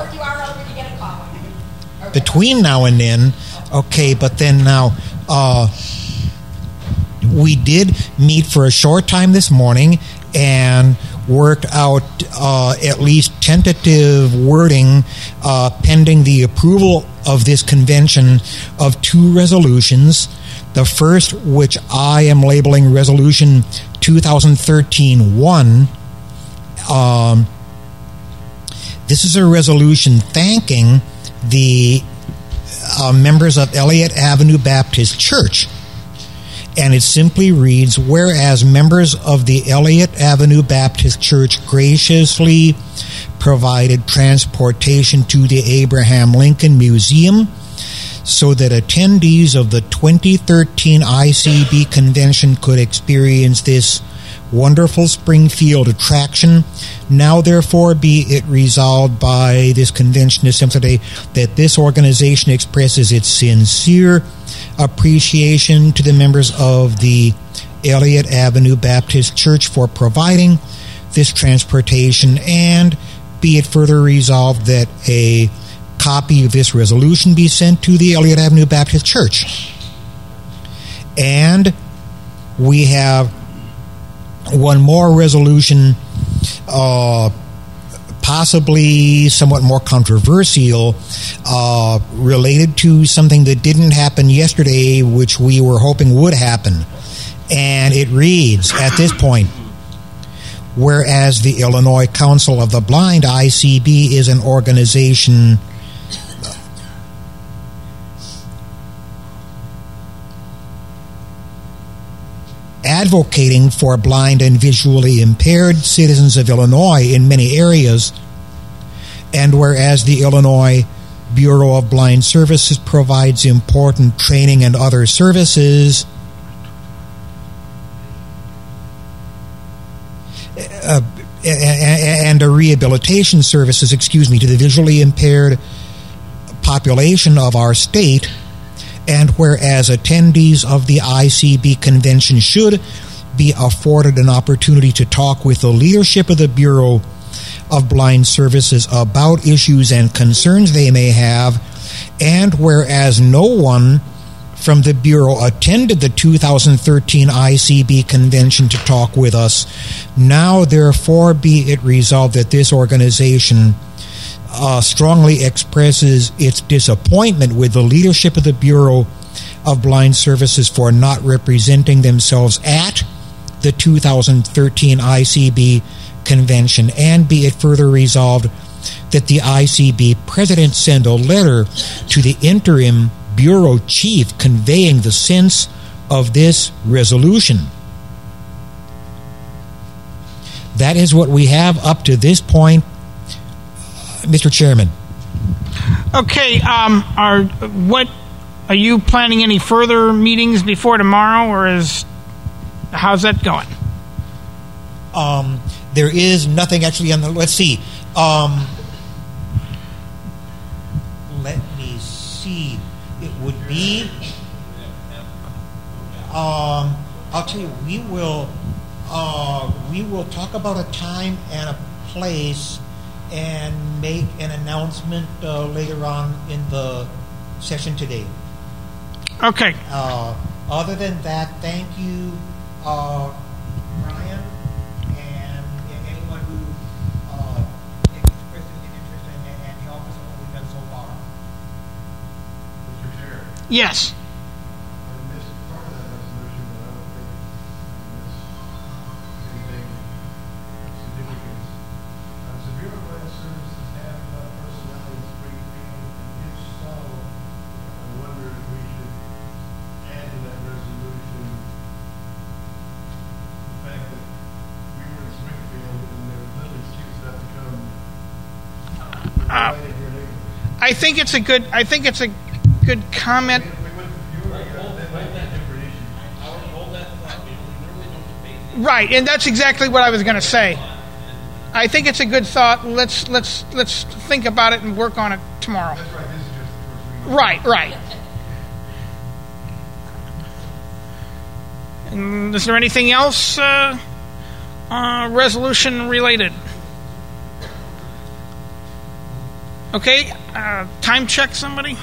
between now and then. Okay, but then now... Uh, we did meet for a short time this morning and worked out uh, at least tentative wording uh, pending the approval of this convention of two resolutions The first, which I am labeling Resolution twenty thirteen dash one, um, this is a resolution thanking the uh, members of Elliott Avenue Baptist Church. And it simply reads, whereas members of the Elliott Avenue Baptist Church graciously provided transportation to the Abraham Lincoln Museum so that attendees of the twenty thirteen I C B convention could experience this wonderful Springfield attraction. Now, therefore, be it resolved by this convention assembly that this organization expresses its sincere appreciation to the members of the Elliott Avenue Baptist Church for providing this transportation, and be it further resolved that a copy of this resolution be sent to the Elliott Avenue Baptist Church. And we have one more resolution, uh, possibly somewhat more controversial, uh, related to something that didn't happen yesterday, which we were hoping would happen. And it reads, at this point, whereas the Illinois Council of the Blind, I C B, is an organization advocating for blind and visually impaired citizens of Illinois in many areas, and whereas the Illinois Bureau of Blind Services provides important training and other services, uh, and a rehabilitation services, excuse me, to the visually impaired population of our state, and whereas attendees of the I C B convention should be afforded an opportunity to talk with the leadership of the Bureau of Blind Services about issues and concerns they may have, and whereas no one from the Bureau attended the two thousand thirteen I C B convention to talk with us, now therefore be it resolved that this organization Uh, strongly expresses its disappointment with the leadership of the Bureau of Blind Services for not representing themselves at the two thousand thirteen I C B convention, and be it further resolved that the I C B president send a letter to the interim bureau chief conveying the sense of this resolution. That is what we have up to this point, Mister Chairman. Okay, um, are what are you planning any further meetings before tomorrow, or is how's that going? Um, there is nothing actually on the. Let's see. Um, let me see. It would be. Um, I'll tell you. We will. Uh, we will talk about a time and a place, and make an announcement uh, later on in the session today. Okay. Uh, other than that, thank you, uh, Brian, and, and anyone who uh, expressed an interest in, and helped us in what we've done so far. Mister Chair. Yes. I missed part of that resolution, but I don't think I missed anything significant. Does the Bureau of Blind Services have enough personnel in Springfield? And if so, I wonder if we should add to that resolution the fact that we were in Springfield and there was little excuse not to come Uh, right in here neighborhood. I think it's a good. I think it's a good comment. If we went to Bureau, that might be a different issue. Right, and that's exactly what I was going to say. I think it's a good thought. Let's let's let's think about it and work on it tomorrow. That's right. This is just the first reading. Right, right. And is there anything else uh, uh, resolution related? Okay, uh, time check somebody.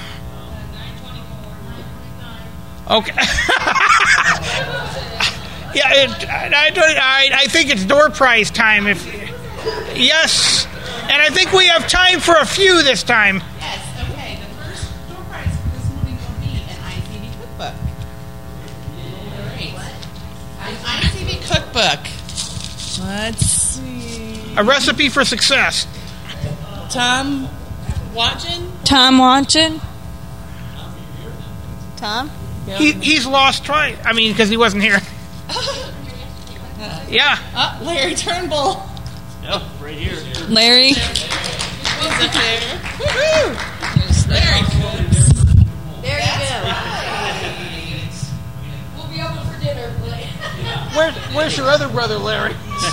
Okay. Yeah, it, I, I, I think it's door prize time. If yes, and I think we have time for a few this time. Yes, okay. The first door prize for this morning will be an I C B cookbook. cookbook. Let's see. A recipe for success. Tom Watchin? Tom Watchin? Tom? He, he's lost twice. I mean, because he wasn't here. Yeah. Uh, Larry Turnbull. Yep, right here. Larry? He's up there. Woo-hoo! There's Larry. There you go. We'll be open for dinner. Where, where's your other brother, Larry?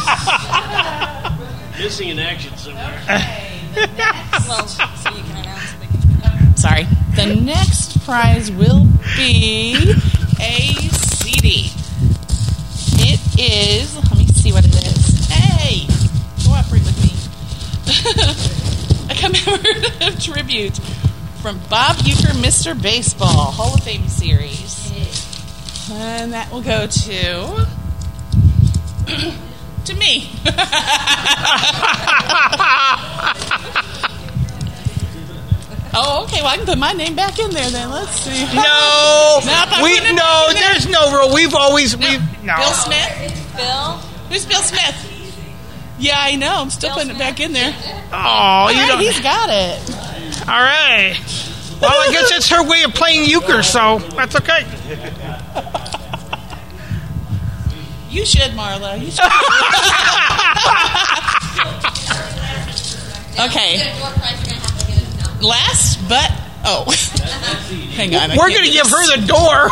Missing in action somewhere. Well, so you can announce it. Sorry. The next prize will be a C D. It is, let me see what it is. Hey, cooperate with me. A commemorative tribute from Bob Uecker, Mister Baseball, Hall of Fame series. And that will go to, to me. Oh, okay. Well, I can put my name back in there then. Let's see. No, No, we no. There's no rule. We've always No. we've no. Bill Smith? Bill? Who's Bill Smith? Yeah, I know. I'm still putting it back in there. Oh, you All right, don't. he's got it. All right. Well, I guess it's her way of playing euchre, so that's okay. You should, Marla. You should. Okay. Last but oh, hang on. I We're can't going to do give this. her the door.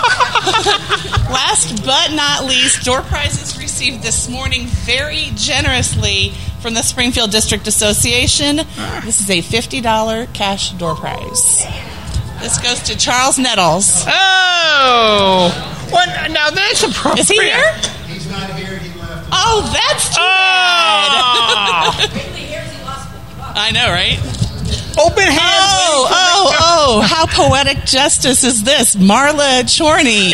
Last but not least, door prizes received this morning very generously from the Springfield District Association. This is a fifty dollars cash door prize. This goes to Charles Nettles. Oh, well, now that's appropriate. Is he here? He's not here. He left. Oh, that's too bad. I know, right? Open hands. Oh, oh, oh! How poetic justice is this, Marla Chorney?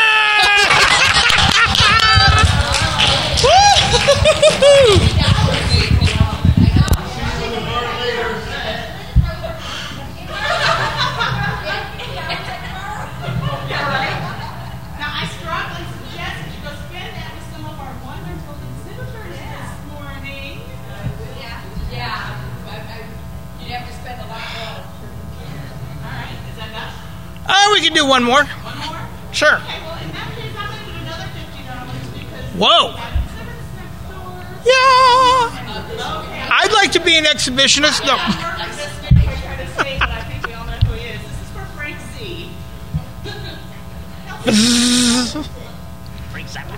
Now, I strongly suggest that you go spend that with some of our wonderful exhibitors this morning. Yeah, yeah. You'd have to spend a lot more. All right, is that enough? Oh, we can do one more. One more? Sure. Okay, well, in that case, I'm going to do another fifty dollars because Whoa. we have exhibits next door. Yeah. I'd like to be an exhibitionist. No. I'm working this week by trying to say, but I think we all know who he is. This is for Frank C. Frank Zappa.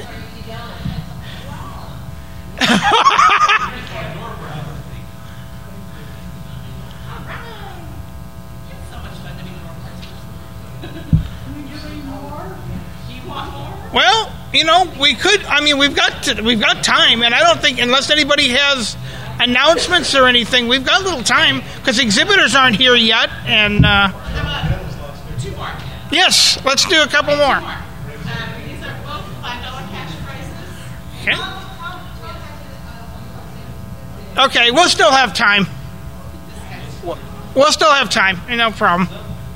Well, you know, we could. I mean, we've got to, we've got time, and I don't think unless anybody has announcements or anything, we've got a little time because exhibitors aren't here yet. And uh, Two more. yes, let's do a couple more. Um, these are both five dollar cash prizes. Okay. Okay, we'll still have time. We'll- We'll still have time. No problem.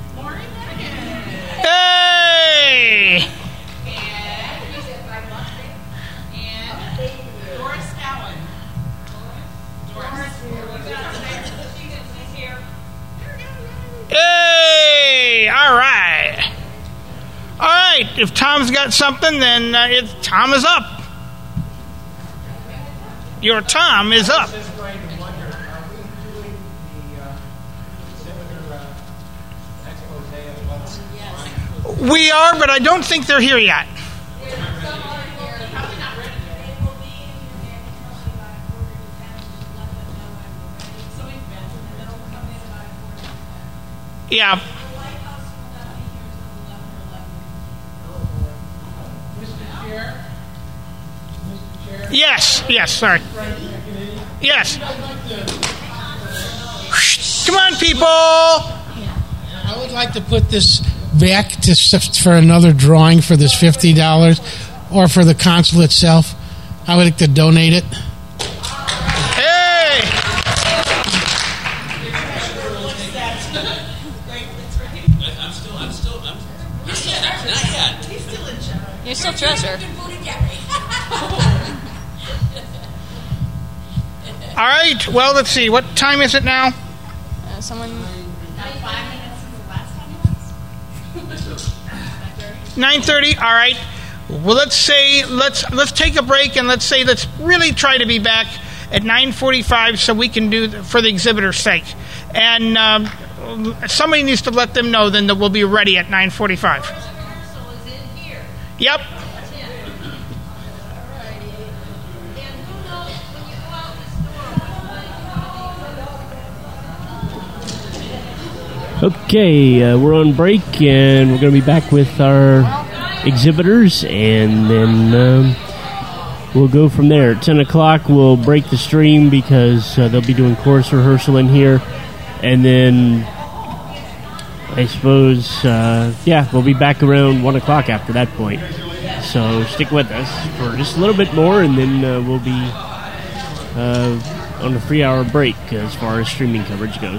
Hey! Doris Allen. Doris. Hey! All right. All right. If Tom's got something, then uh, it's Tom is up. Your Tom is up. We are, but I don't think they're here yet. Yeah. Yes, yes, sorry. Yes. Come on, people. I would like to put this back to for another drawing for this fifty dollars or for the console itself. I would like to donate it. Hey! I'm still, I'm still, I'm You're still treasure. All right. Well, let's see. What time is it now? Uh, someone. nine thirty. All right. Well, let's say let's let's take a break and let's say let's really try to be back at nine forty-five so we can do the, for the exhibitor's sake. And um, somebody needs to let them know then that we'll be ready at nine forty-five. Yep. Okay, uh, we're on break, and we're going to be back with our exhibitors, and then um, we'll go from there. At ten o'clock, we'll break the stream because uh, they'll be doing chorus rehearsal in here, and then I suppose, uh, yeah, we'll be back around one o'clock after that point. So stick with us for just a little bit more, and then uh, we'll be uh, on a three-hour break as far as streaming coverage goes.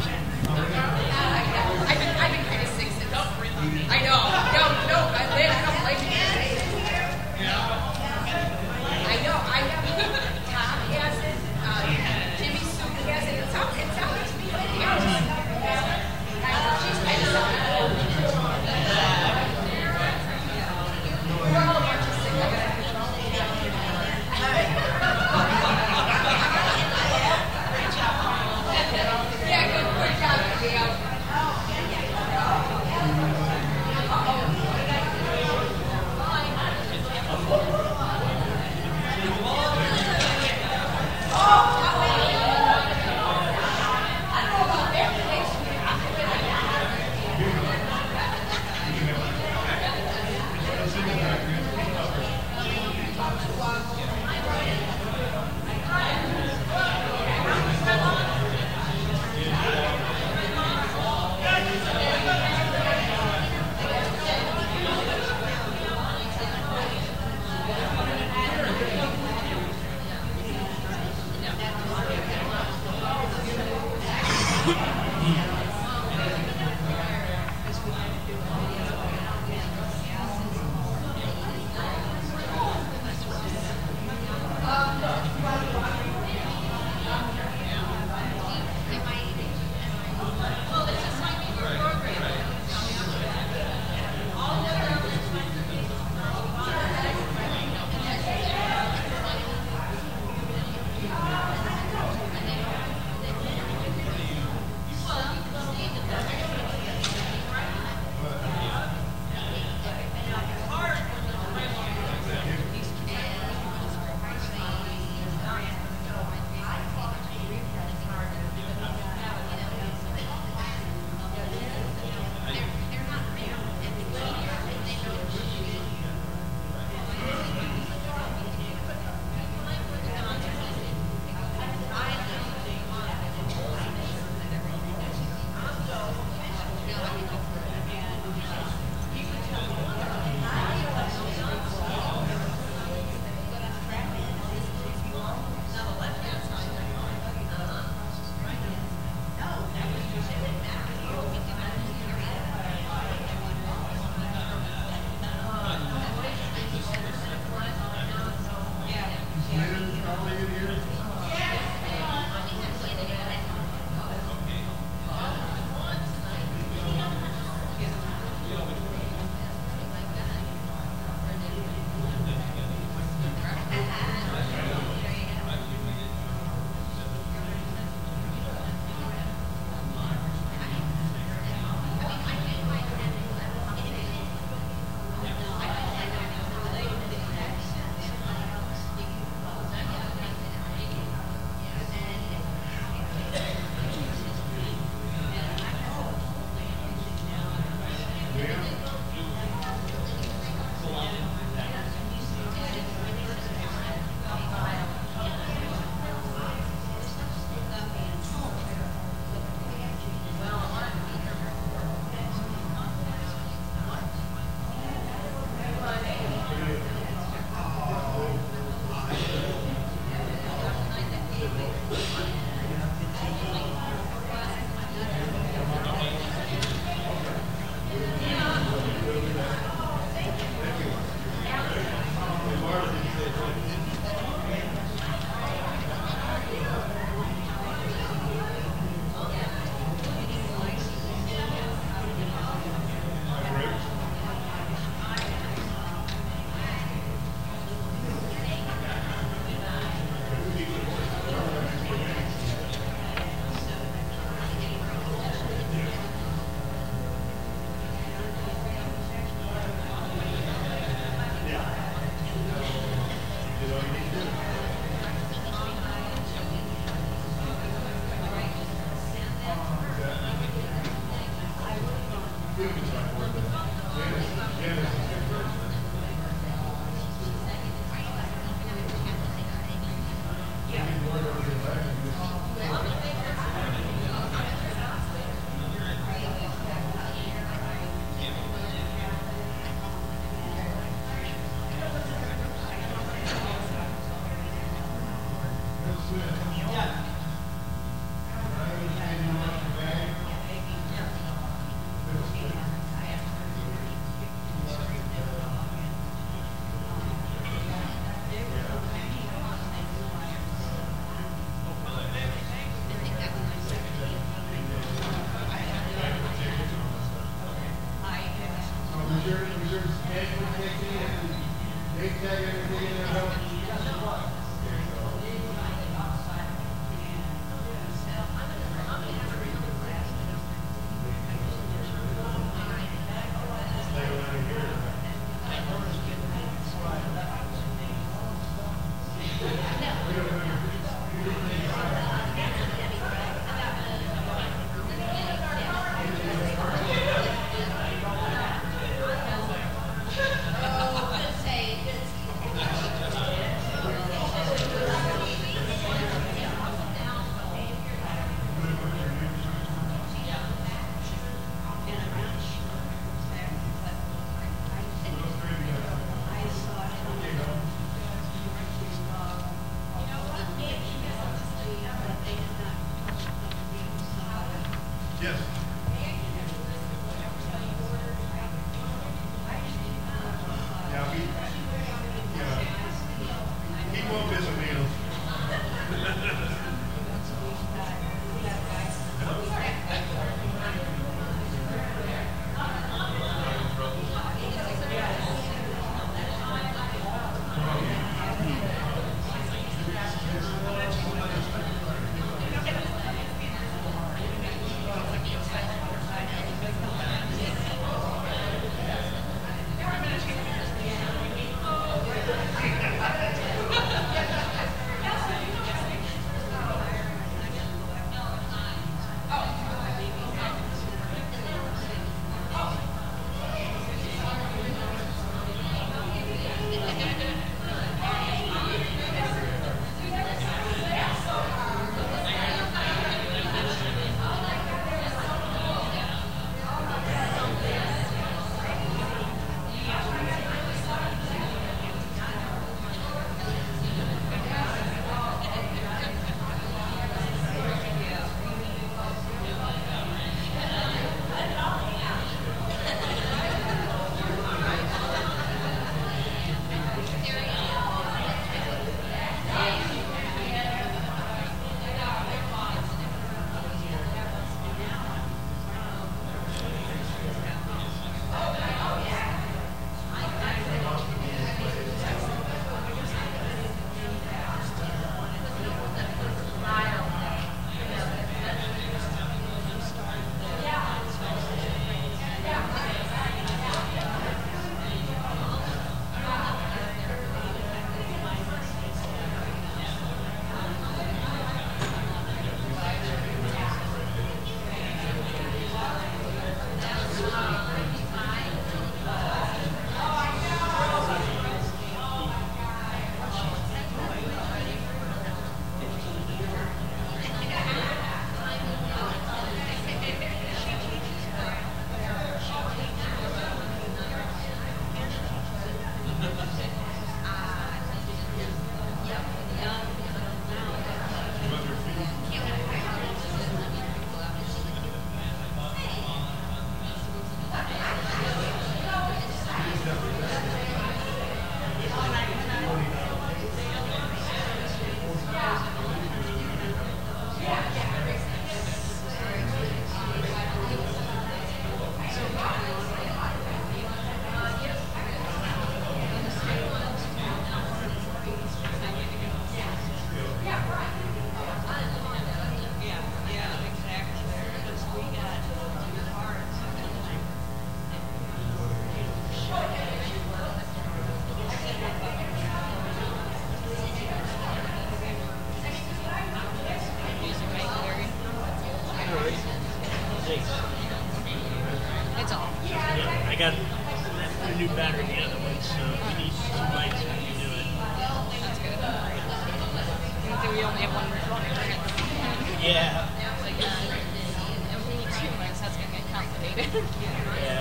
we only have one phone. Yeah. Like, uh, and we need two mics, that's going to get complicated. Yeah.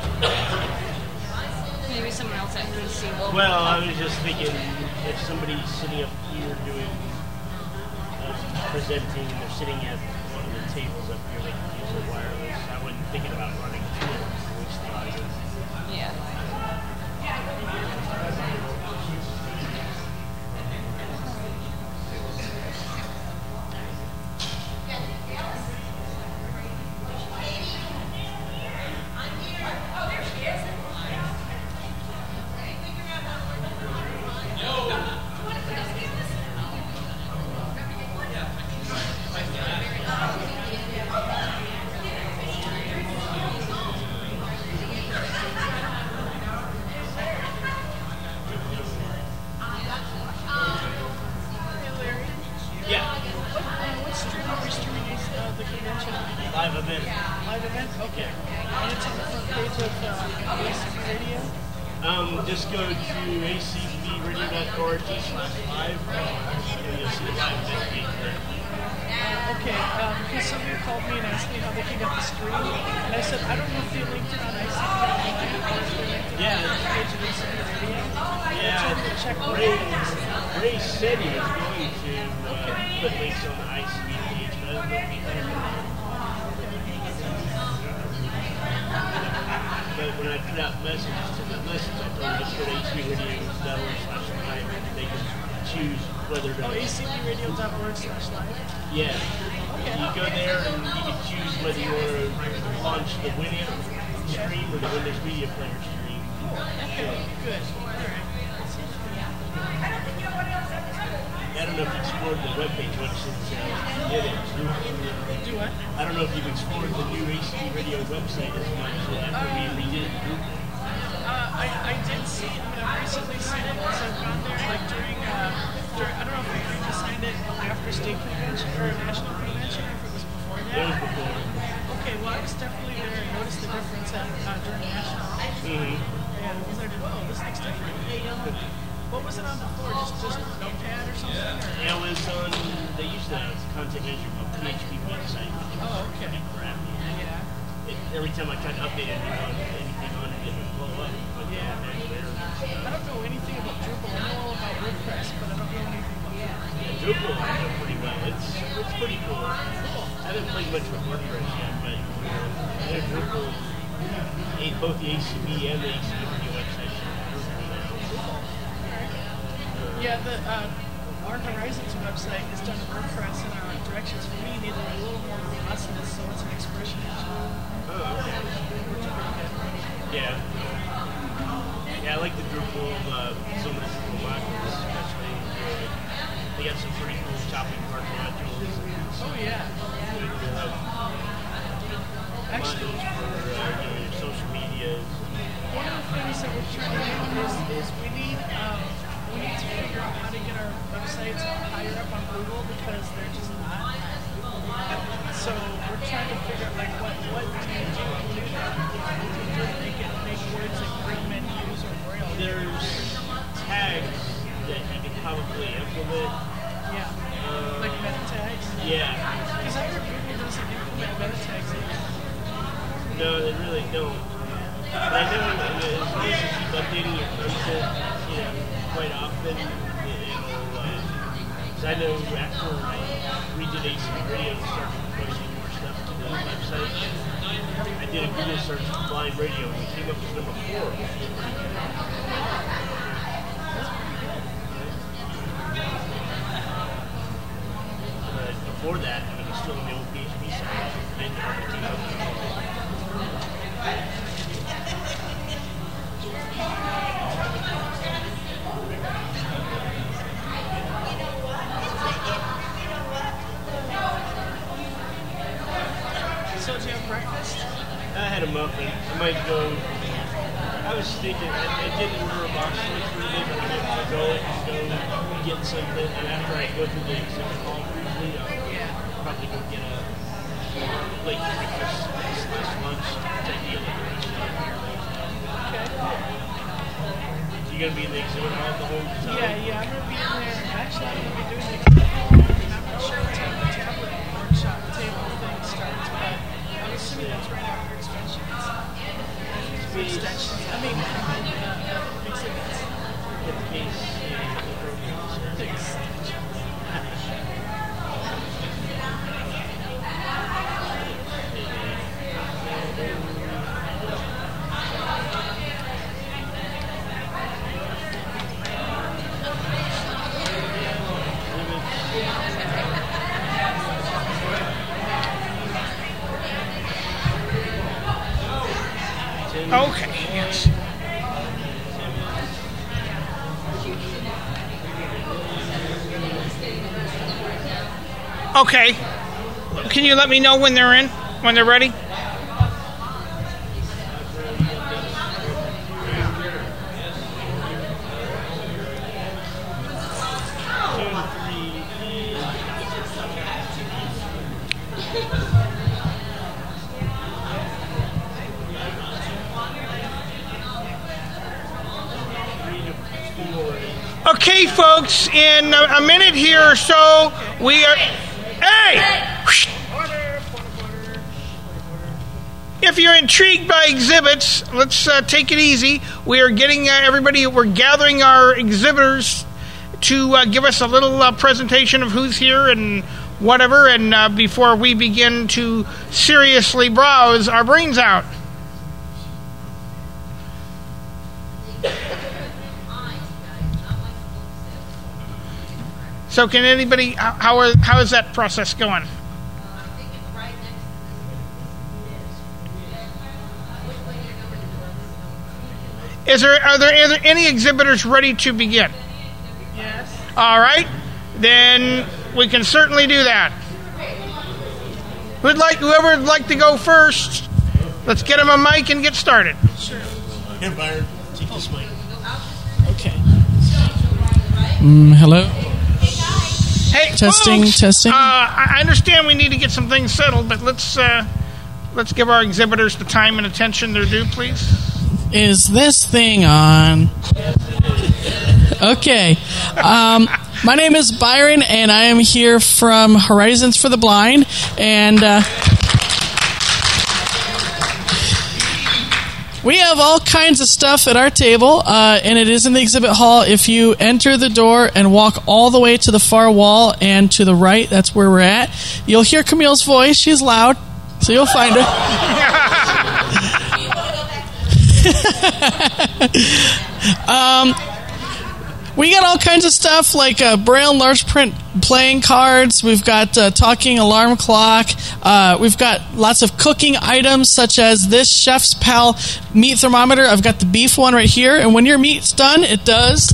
Maybe someone else at P C will. Well, I was just thinking if somebody's sitting up here doing uh, presenting, and they're sitting at one of the tables up here, they can use their wireless. I wasn't thinking about running two of them to reach the audience. Yeah. Yeah. What stream are we streaming uh, the convention? Live event. Live event? Okay. And it's on the front page of uh, A C B Radio? Um, just go to a c b radio dot org slash live and you'll see the live event page there. Uh, okay, um, because somebody called me and asked me how they could get the stream, and I said, I don't know if they linked it on I C B Online or if they linked it Yeah. on the page of A C B Radio. Yeah, I'm trying to check Ray, Ray said he was going to uh, put links on the I C B page, but I don't know if he did. But when I put out messages to the listeners, I told them to go to A C B radio dot org slash live and they can choose whether to... Oh, A C B radio dot org slash live? Yeah. You go there and you can choose whether you want to launch the Winamp stream or the Windows Media Player stream. Okay, good. All right. I don't know if you explored the webpage much since uh, you did it. Do what? I don't know if you've explored the new A C B Radio website as much after we redid it. Uh, I, I did see, I mean, I've recently seen it as I've gone there, like during, uh, during, I don't know if they redesigned it after state convention or national convention or if it was before that. It was before. Okay, well, I was definitely there and noticed the difference at, uh, during national. Mm-hmm. And I was like, whoa, this looks different. What was it on before? Just, just Notepad or something? Or? It was on, they used to have content management P H P website. Oh, okay. Crappy. Yeah. It, every time I tried to update anything on, anything on it, it would blow up. But Yeah. uh, I don't know anything about Drupal. I know all about WordPress, but I don't know anything about Drupal. Yeah, Drupal I know pretty well. It's it's pretty cool. I haven't played much with WordPress yet, but I know Drupal, eh, both the A C B and the A C B radio website should be Drupal now. Yeah, the uh, our Horizons website is done in WordPress, and our directions for me need a little more robustness, so it's an expression engine. Oh, okay. Yeah. Yeah, I like the Drupal, uh, some of the Drupal modules, especially. Uh, they got some pretty cool shopping cart modules. Oh, yeah. Good, uh, Actually, modules for uh, you know, your social medias. one of the things that we're trying to do is, is we need um, we need to figure out how to get our websites higher up on Google because they're just not. So we're trying to figure out like what what do you do to do that? What do you do to make it make words like great menus or braille? There's tags that you can probably implement. Yeah. Uh, Like meta tags? Yeah. Because I heard Google doesn't implement meta tags either. No, they really don't. But I know as long as you keep updating your content, you know, quite often, it'll, because I know after we did A C B Radio and started posting more stuff to the website, I did a Google search for blind radio and it came up as number four. But before that, I mean, it was still on the old P H P site. I didn't hardly keep up with it. So do you have breakfast? I had a muffin. I might go. I was thinking, I, I didn't order a box lunch really, but I might go go get something. And after I go through the exhibit hall briefly, I'll probably go get a late breakfast slash lunch type deal. Okay. You gonna be in the exhibit hall the whole time? Yeah, yeah, I'm gonna be in there. Actually, I'm gonna be doing the exhibit hall, and I'm gonna Okay, yes. Okay. Can you let me know when they're in? When they're ready? Okay, folks, in a, a minute here or so, we are... Hey! If you're intrigued by exhibits, let's uh, take it easy. We are getting uh, everybody, we're gathering our exhibitors to uh, give us a little uh, presentation of who's here and whatever, and uh, before we begin to seriously browse our brains out. So can anybody, how, are, how is that process going? Is there, are there, are there any exhibitors ready to begin? Yes. All right, then we can certainly do that. Who'd like, whoever would like to go first, let's get him a mic and get started. Sure. Here, Byron, take this mic. Okay. Mm, hello. Hey, testing, folks, testing. Uh, I understand we need to get some things settled, but let's uh, let's give our exhibitors the time and attention they're due, please. Is this thing on? Okay. Um, my name is Byron, and I am here from Horizons for the Blind, and uh, we have all kinds of stuff at our table, uh, and it is in the exhibit hall. If you enter the door and walk all the way to the far wall and to the right, that's where we're at, you'll hear Camille's voice. She's loud, so you'll find her. um, we got all kinds of stuff like uh, Braille and large print playing cards. We've got uh, talking alarm clock. Uh, we've got lots of cooking items such as this Chef's Pal meat thermometer. I've got the beef one right here, and when your meat's done, it does.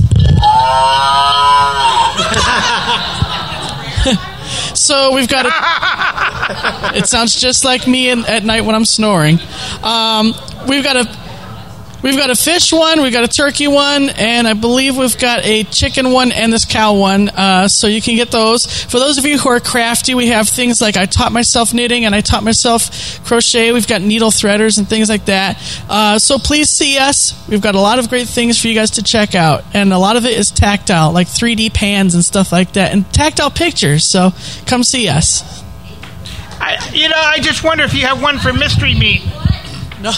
So we've got a. It sounds just like me in, at night when I'm snoring. Um, we've got a. We've got a fish one, we've got a turkey one, and I believe we've got a chicken one and this cow one, uh, so you can get those. For those of you who are crafty, we have things like I taught myself knitting and I taught myself crochet. We've got needle threaders and things like that. Uh, so please see us. We've got a lot of great things for you guys to check out, and a lot of it is tactile, like three D pans and stuff like that, and tactile pictures, so come see us. I, you know, I just wonder if you have one for mystery meat. No.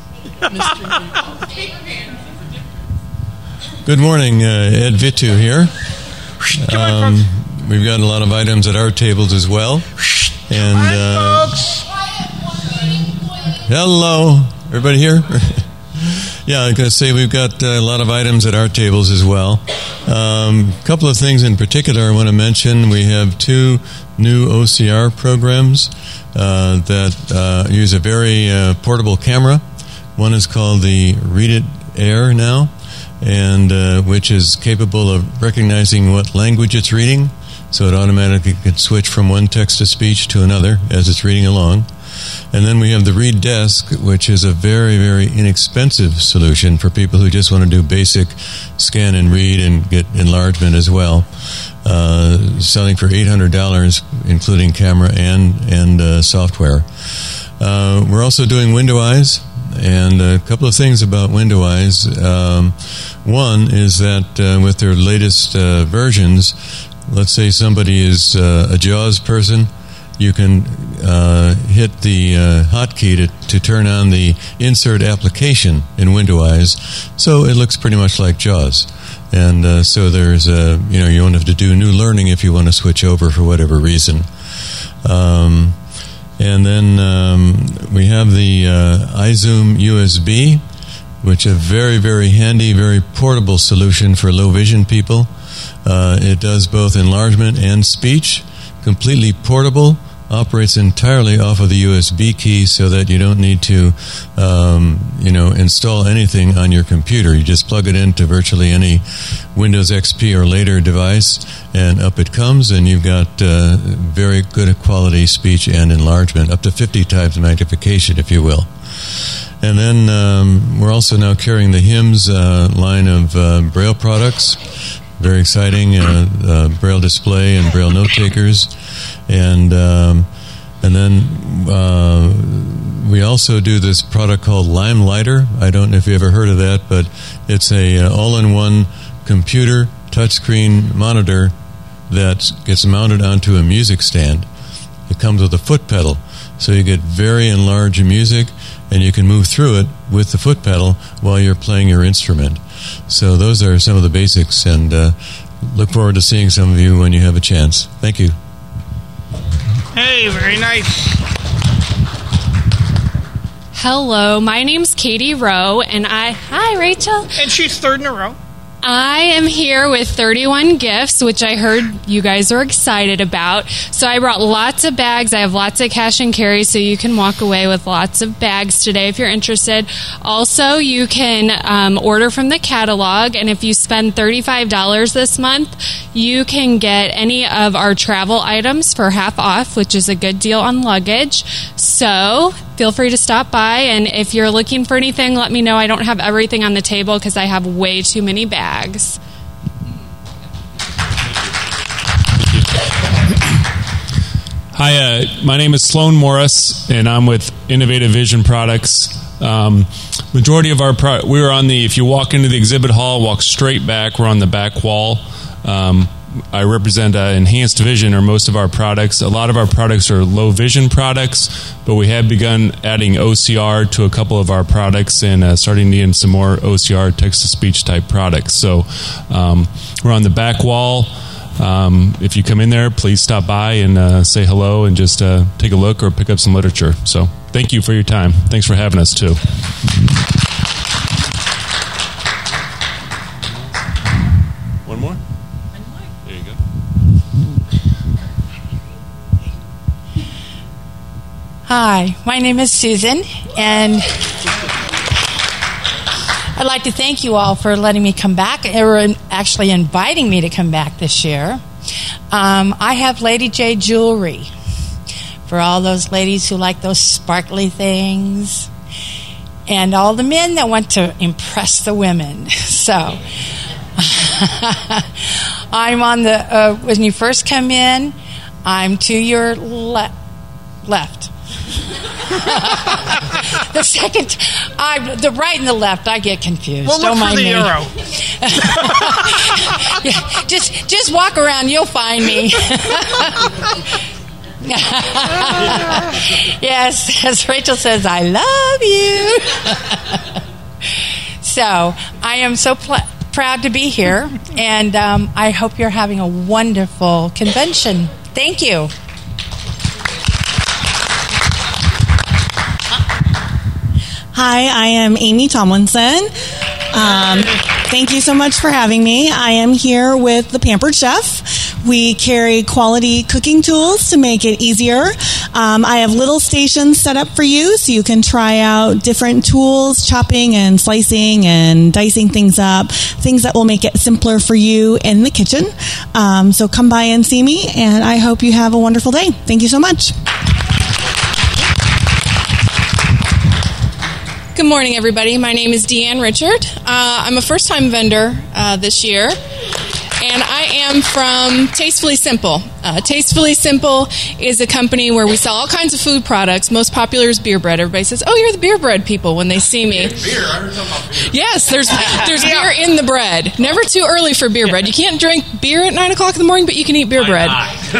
Good morning, uh, Ed Vitu here. Um, we've got a lot of items at our tables as well. And uh, hello, everybody here? Yeah, I was going to say we've got uh, a lot of items at our tables as well. A um, couple of things in particular I want to mention. We have two new O C R programs uh, that uh, use a very uh, portable camera. One is called the Read It Air now, and uh, which is capable of recognizing what language it's reading, so it automatically can switch from one text-to-speech to another as it's reading along. And then we have the Read Desk, which is a very, very inexpensive solution for people who just want to do basic scan and read and get enlargement as well. Uh, selling for eight hundred dollars, including camera and, and uh, software. Uh, we're also doing Window Eyes. And a couple of things about Window Eyes. Um, one is that uh, with their latest uh, versions, let's say somebody is uh, a JAWS person, you can uh, hit the uh, hotkey to, to turn on the insert application in Window Eyes, so it looks pretty much like JAWS. And uh, so there's a, you know, you don't have to do new learning if you want to switch over for whatever reason. Um, And then um, we have the uh, iZoom U S B, which is a very, very handy, very portable solution for low vision people. Uh, it does both enlargement and speech, completely portable, operates entirely off of the U S B key so that you don't need to, um, you know, install anything on your computer. You just plug it into virtually any Windows X P or later device, and up it comes, and you've got uh, very good quality speech and enlargement, up to fifty times magnification, if you will. And then um, we're also now carrying the HIMS uh, line of uh, Braille products. Very exciting, uh, uh, Braille display and Braille note takers. And um, and then uh, we also do this product called Lime Lighter. I don't know if you ever heard of that, but it's a uh, all-in-one computer touchscreen monitor that gets mounted onto a music stand. It comes with a foot pedal, so you get very enlarged music, and you can move through it with the foot pedal while you're playing your instrument. So those are some of the basics, and uh, look forward to seeing some of you when you have a chance. Thank you. Hey, very nice. Hello, my name's Katie Rowe, and I... Hi, Rachel. And she's third in a row. I am here with thirty-one gifts, which I heard you guys are excited about. So I brought lots of bags. I have lots of cash and carry, so you can walk away with lots of bags today if you're interested. Also, you can um, order from the catalog, and if you spend thirty-five dollars this month, you can get any of our travel items for half off, which is a good deal on luggage. So feel free to stop by, and if you're looking for anything, let me know. I don't have everything on the table because I have way too many bags. Hi, uh, my name is Sloan Morris, and I'm with Innovative Vision Products. Um, majority of our pro- we were on the. If you walk into the exhibit hall, walk straight back. We're on the back wall. Um, I represent uh, Enhanced Vision, or most of our products. A lot of our products are low vision products, but we have begun adding O C R to a couple of our products and uh, starting to get some more O C R text-to-speech type products. So um, we're on the back wall. Um, if you come in there, please stop by and uh, say hello and just uh, take a look or pick up some literature. So thank you for your time. Thanks for having us, too. One more? There you go. Hi, my name is Susan, and I'd like to thank you all for letting me come back, or actually inviting me to come back this year. Um, I have Lady J jewelry for all those ladies who like those sparkly things, and all the men that want to impress the women. So I'm on the, uh, when you first come in, I'm to your le- left. The second, I, the right and the left, I get confused. We'll Don't look mind for the me. arrow. Yeah, just, just walk around, you'll find me. Yes, as Rachel says, I love you. So I am so pl- proud to be here, and um, I hope you're having a wonderful convention. Thank you. Hi, I am Amy Tomlinson. Um, thank you so much for having me. I am here with the Pampered Chef. We carry quality cooking tools to make it easier. Um, I have little stations set up for you so you can try out different tools, chopping and slicing and dicing things up, things that will make it simpler for you in the kitchen. Um, so come by and see me, and I hope you have a wonderful day. Thank you so much. Good morning, everybody. My name is Deanne Richard. Uh, I'm a first-time vendor uh, this year, and I am from Tastefully Simple. Uh, Tastefully Simple is a company where we sell all kinds of food products. Most popular is beer bread. Everybody says, "Oh, you're the beer bread people" when they see me. Beer? I heard something about beer. Yes, there's there's beer in the bread. Never too early for beer bread. You can't drink beer at nine o'clock in the morning, but you can eat beer bread.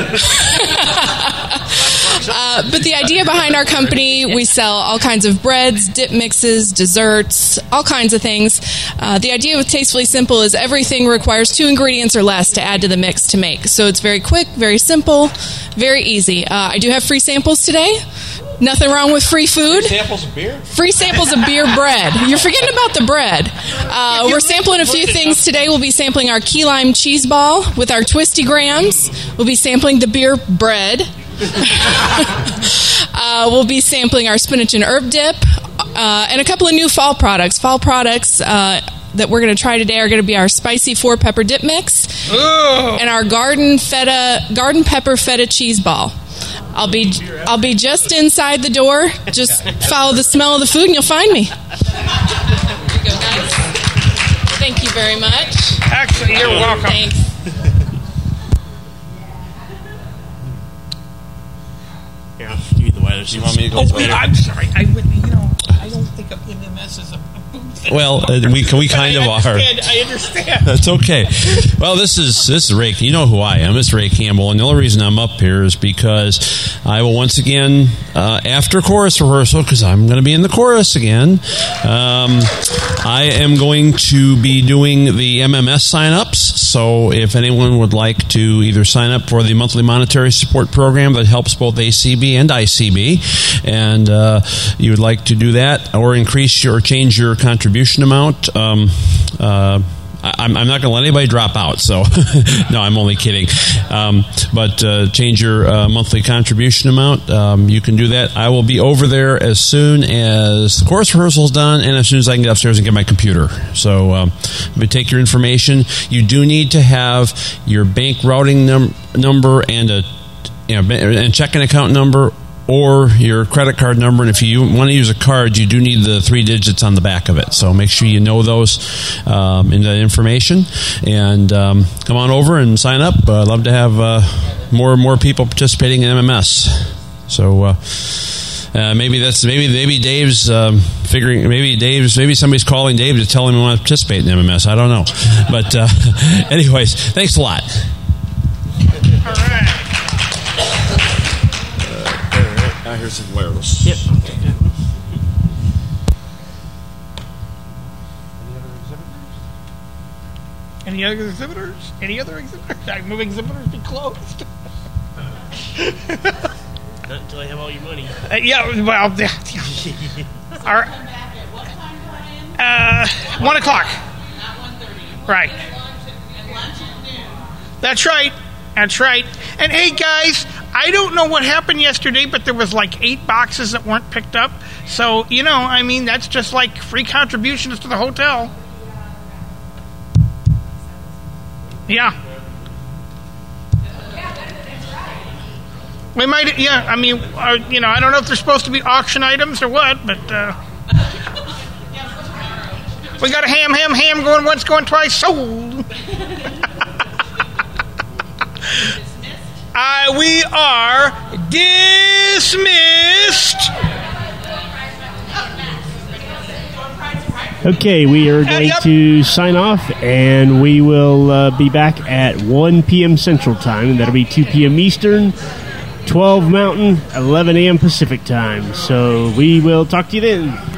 Uh, but the idea behind our company, we sell all kinds of breads, dip mixes, desserts, all kinds of things. Uh, the idea with Tastefully Simple is everything requires two ingredients or less to add to the mix to make. So it's very quick, very simple, very easy. Uh, I do have free samples today. Nothing wrong with free food. Samples of beer? Free samples of beer bread. You're forgetting about the bread. Uh, we're sampling a few things today. We'll be sampling our key lime cheese ball with our Twisty Grams. We'll be sampling the beer bread. uh, we'll be sampling our spinach and herb dip uh, and a couple of new fall products. Fall products uh, that we're going to try today are going to be our spicy four pepper dip mix Ugh. and our garden feta garden pepper feta cheese ball. I'll be I'll be just inside the door. Just follow the smell of the food and you'll find me. There you go, guys. Thank you very much. Actually, you're welcome. Thanks. Yeah, give you the wireless. You want me to go? Oh, wait, I'm sorry. I would, you know, I don't think of M M S as a booth. Well, uh, we we kind I of are. understand, I understand. That's okay. Well, this is this is Ray. You know who I am. It's Ray Campbell, and the only reason I'm up here is because I will once again, uh, after chorus rehearsal, because I'm going to be in the chorus again. Um, I am going to be doing the M M S sign-ups. So, if anyone would like to either sign up for the monthly monetary support program that helps both A C B and I C B, and uh, you would like to do that, or increase your or change your contribution amount. Um, uh, I'm, I'm not going to let anybody drop out, so no, I'm only kidding. Um, but uh, change your uh, monthly contribution amount. Um, you can do that. I will be over there as soon as the chorus rehearsal is done, and as soon as I can get upstairs and get my computer. So, um, but take your information. You do need to have your bank routing num- number and a you know, and checking account number, or your credit card number. And if you want to use a card, you do need the three digits on the back of it. So make sure you know those um, in the information. And um, come on over and sign up. Uh, I'd love to have uh, more and more people participating in M M S. So uh, uh, maybe that's maybe maybe Dave's um, figuring. Maybe Dave's maybe somebody's calling Dave to tell him he wants to participate in M M S. I don't know. But uh, anyways, thanks a lot. All right. Uh, here's some wireless. Yep. Any other exhibitors? Any other exhibitors? I move exhibitors be closed. Not until I have all your money. Uh, yeah, well, yeah. yeah. All right. Uh, one o'clock. Right. That's right. That's right. And hey, guys, I don't know what happened yesterday, but there was like eight boxes that weren't picked up. So, you know, I mean, that's just like free contributions to the hotel. Yeah. We might, yeah, I mean, uh, you know, I don't know if they're supposed to be auction items or what, but uh, we got a ham, ham, ham going once, going twice, sold. uh, we are dismissed. Okay, we are going yep. to sign off, and we will uh, be back at one p.m. Central Time, and that'll be two p.m. Eastern, twelve Mountain, eleven a.m. Pacific Time. So we will talk to you then.